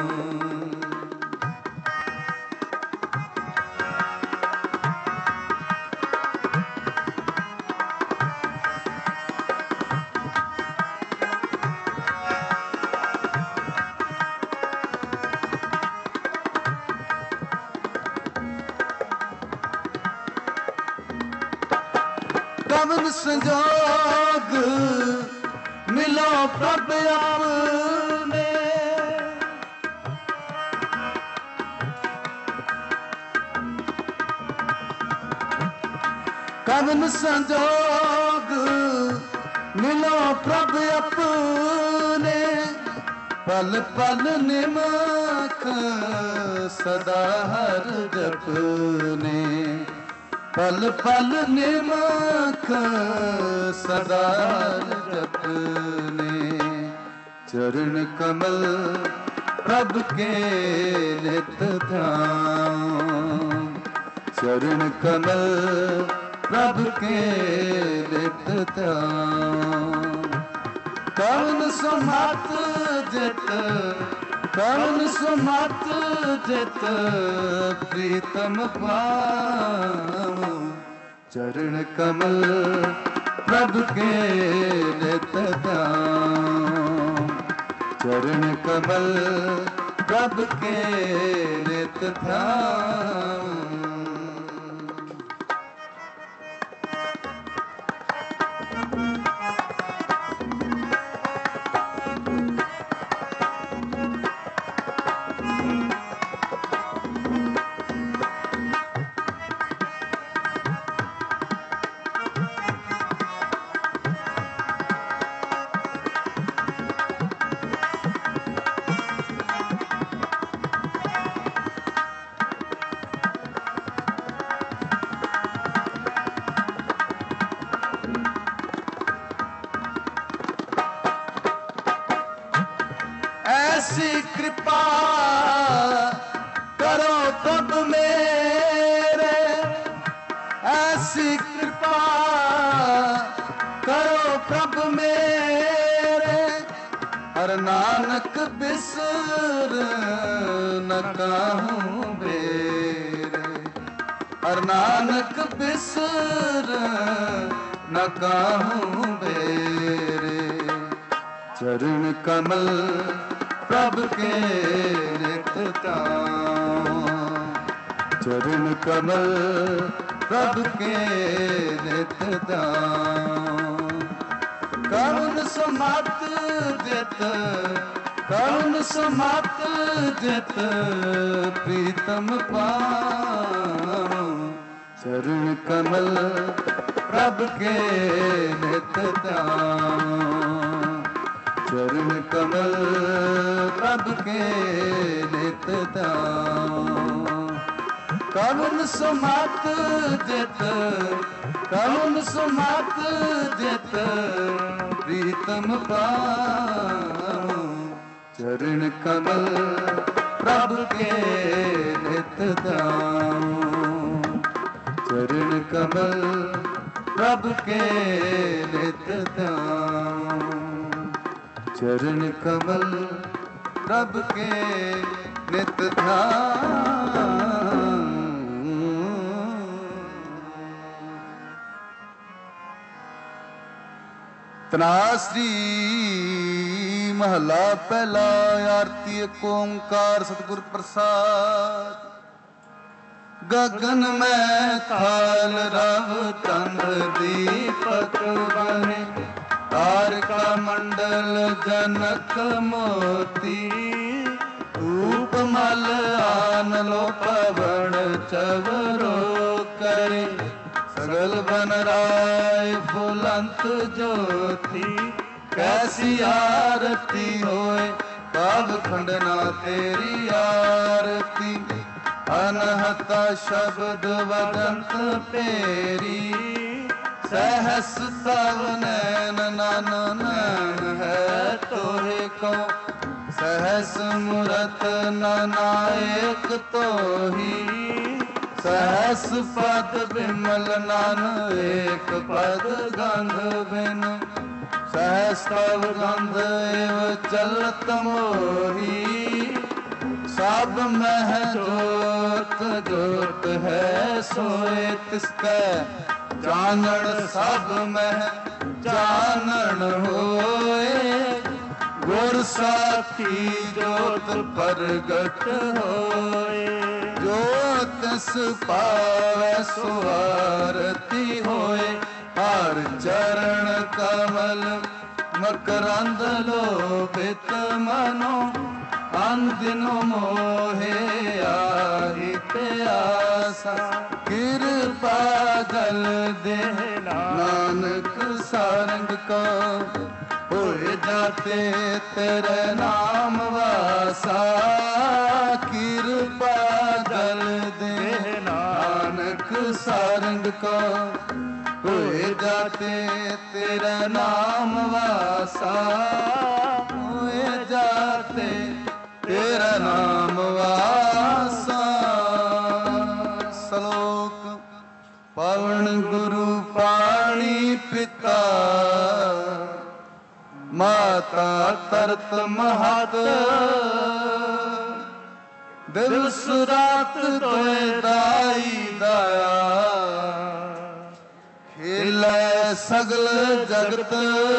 ਕਵਨ ਸੰਜੋਗ ਮਿਲੋ ਪ੍ਰਭ ਆਪਣੇ। ਕਵਨ ਸੰਜੋਗ ਮਿਲੋ ਪ੍ਰਭ ਆਪਣੇ। ਪਲ ਪਲ ਨਿਮਖ ਸਦਾ ਹਰ ਜਪਨੇ। ਪਲ ਪਲ ਨਿਮਖ ਸਦਾ ਹਰ ਜਪਨੇ। ਚਰਨ ਕਮਲ ਪ੍ਰਭ ਕੇ ਨਿਤ ਧਿਆਨ। ਚਰਨ ਕਮਲ ਪ੍ਰਭ ਕੇ ਨਿਤ ਧਿਆਨ। ਕਵਨ ਸੁਮਤ ਜਿਤ ਕਵਨ ਸੁਮਤ ਜਿਤ ਪ੍ਰੀਤਮ ਪਾਉ। ਚਰਨ ਕਮਲ ਪ੍ਰਭ ਕੇ ਨਿਤ ਧਿਆਨ। ਚਰਨ ਕਮਲ ਪ੍ਰਭ ਕੇ ਨਿਤ ਧਿਆਨ। ऐसी कृपा करो प्रभ मेरे। ऐसी कृपा करो प्रभ मेरे। हर नानक बिसर न काहूँ बेरे। हर नानक बिसर न काहूँ बेरे। चरण कमल प्रभ के नित ध्यान। चरण कमल प्रभ के नित ध्यान। करुण सुमत जित करुण सुमत जित प्रीतम पाऊं। चरण कमल प्रभ के नित ध्यान। चरण कमल प्रभ के नित ध्यान। करुण सुमत जित करुण सुमत जित प्रीतम पाऊं। चरण कमल प्रभ के नित ध्यान। चरण कमल प्रभ के नित ध्यान। चरण कमल प्रभ के नित ध्यान। तनाश्री महला पहला। आरती एक ओंकार सतगुर प्रसाद। गगन में थाल रव चंद दीपक बने। तारका मंडल जनक मोती। धूप मल आन लो पवन चवरो करे। सगल बन राय फुलंत ज्योति। कैसी आरती होए काव खंडना तेरी आरती। अनहता शब्द वदंत पेरी। सहस तव नैन नन नैन है तोहे को। सहस मूरत नायक तोही। सहस पद विमल नन एक पद गंध बिन। सहस तव गंध एव चलत मोही। सब मह जोत जोत है सोए तिसकै। जानन सब मह जानन होए। गुर साखी जोत प्रगट होए। जो तिस पावै सो आरती होए। ਹਰ ਚਰਨ ਕਮਲ ਮਕਰੰਦ ਲੋਭਿਤ ਮਨੋ ਅੰਦਿਨੋ ਮੋਹਿ ਆਹੀ ਪਿਆਸਾ ਕਿਰਪਾ ਜਲ ਦੇ ਨਾਨਕ ਸਾਰੰਗ ਕਾ ਹੋਏ ਜਾਤੇ ਤੇਰੇ ਨਾਮ ਵਾਸਾ ਕਿਰਪਾ ਜਲ ਦੇ ਨਾਨਕ ਸਾਰੰਗ ਕਾ ਹੋਏ ਜਾਤੇ ਤੇਰਾ ਨਾਮ ਵਾਸਾ ਹੋਏ ਜਾਤੇ ਤੇਰਾ ਨਾਮ ਵਾਸਾ। ਸ਼ਲੋਕ ਪਵਨ ਗੁਰੂ ਪਾਣੀ ਪਿਤਾ ਮਾਤਾ ਤਰਤ ਮਹਤ ਦਿਵਸ ਰਾਤ ਤੋਏ ਦਾਈ ਦਾਇਆ ਖੇਲੇ ਸਗਲ ਜਗਤ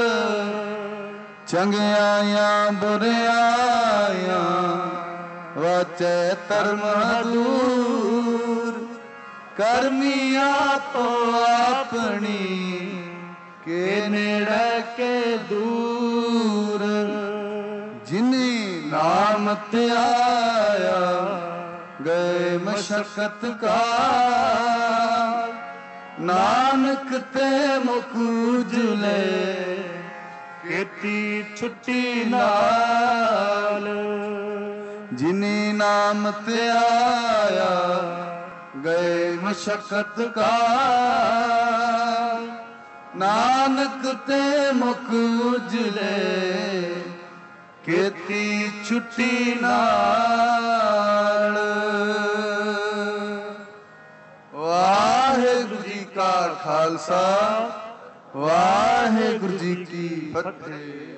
ਚੰਗਿਆਈਆਂ ਬੁਰਿਆਈਆਂ ਵਾਚੈ ਧਰਮ ਦੂਰ ਕਰਮੀ ਆਪੋ ਆਪਣੀ ਕੇ ਨੇੜੇ ਕੇ ਦੂਰ ਜਿਨੀ ਨਾਮ ਧਿਆਇਆ ਗਏ ਮਸ਼ਕਤ ਕਾਲ ਨਾਨਕ ਤੇ ਮੁਖ ਉਜਲੇ ਕੀਤੀ ਛੁੱਟੀ ਨਾਲ ਜਿਨੀ ਨਾਮ ਧਿਆਇਆ ਗਏ ਮਸ਼ਕਤ ਕਾਲ ਨਾਨਕ ਤੇ ਮੁਖ ਉਜਲੇ ਕੀਤੀ ਛੁੱਟੀ ਨਾਲ। ਵਾਹਿਗੁਰੂ ਜੀ ਕਾ ਖਾਲਸਾ ਵਾਹਿਗੁਰੂ ਜੀ ਕੀ ਫਤਿਹ।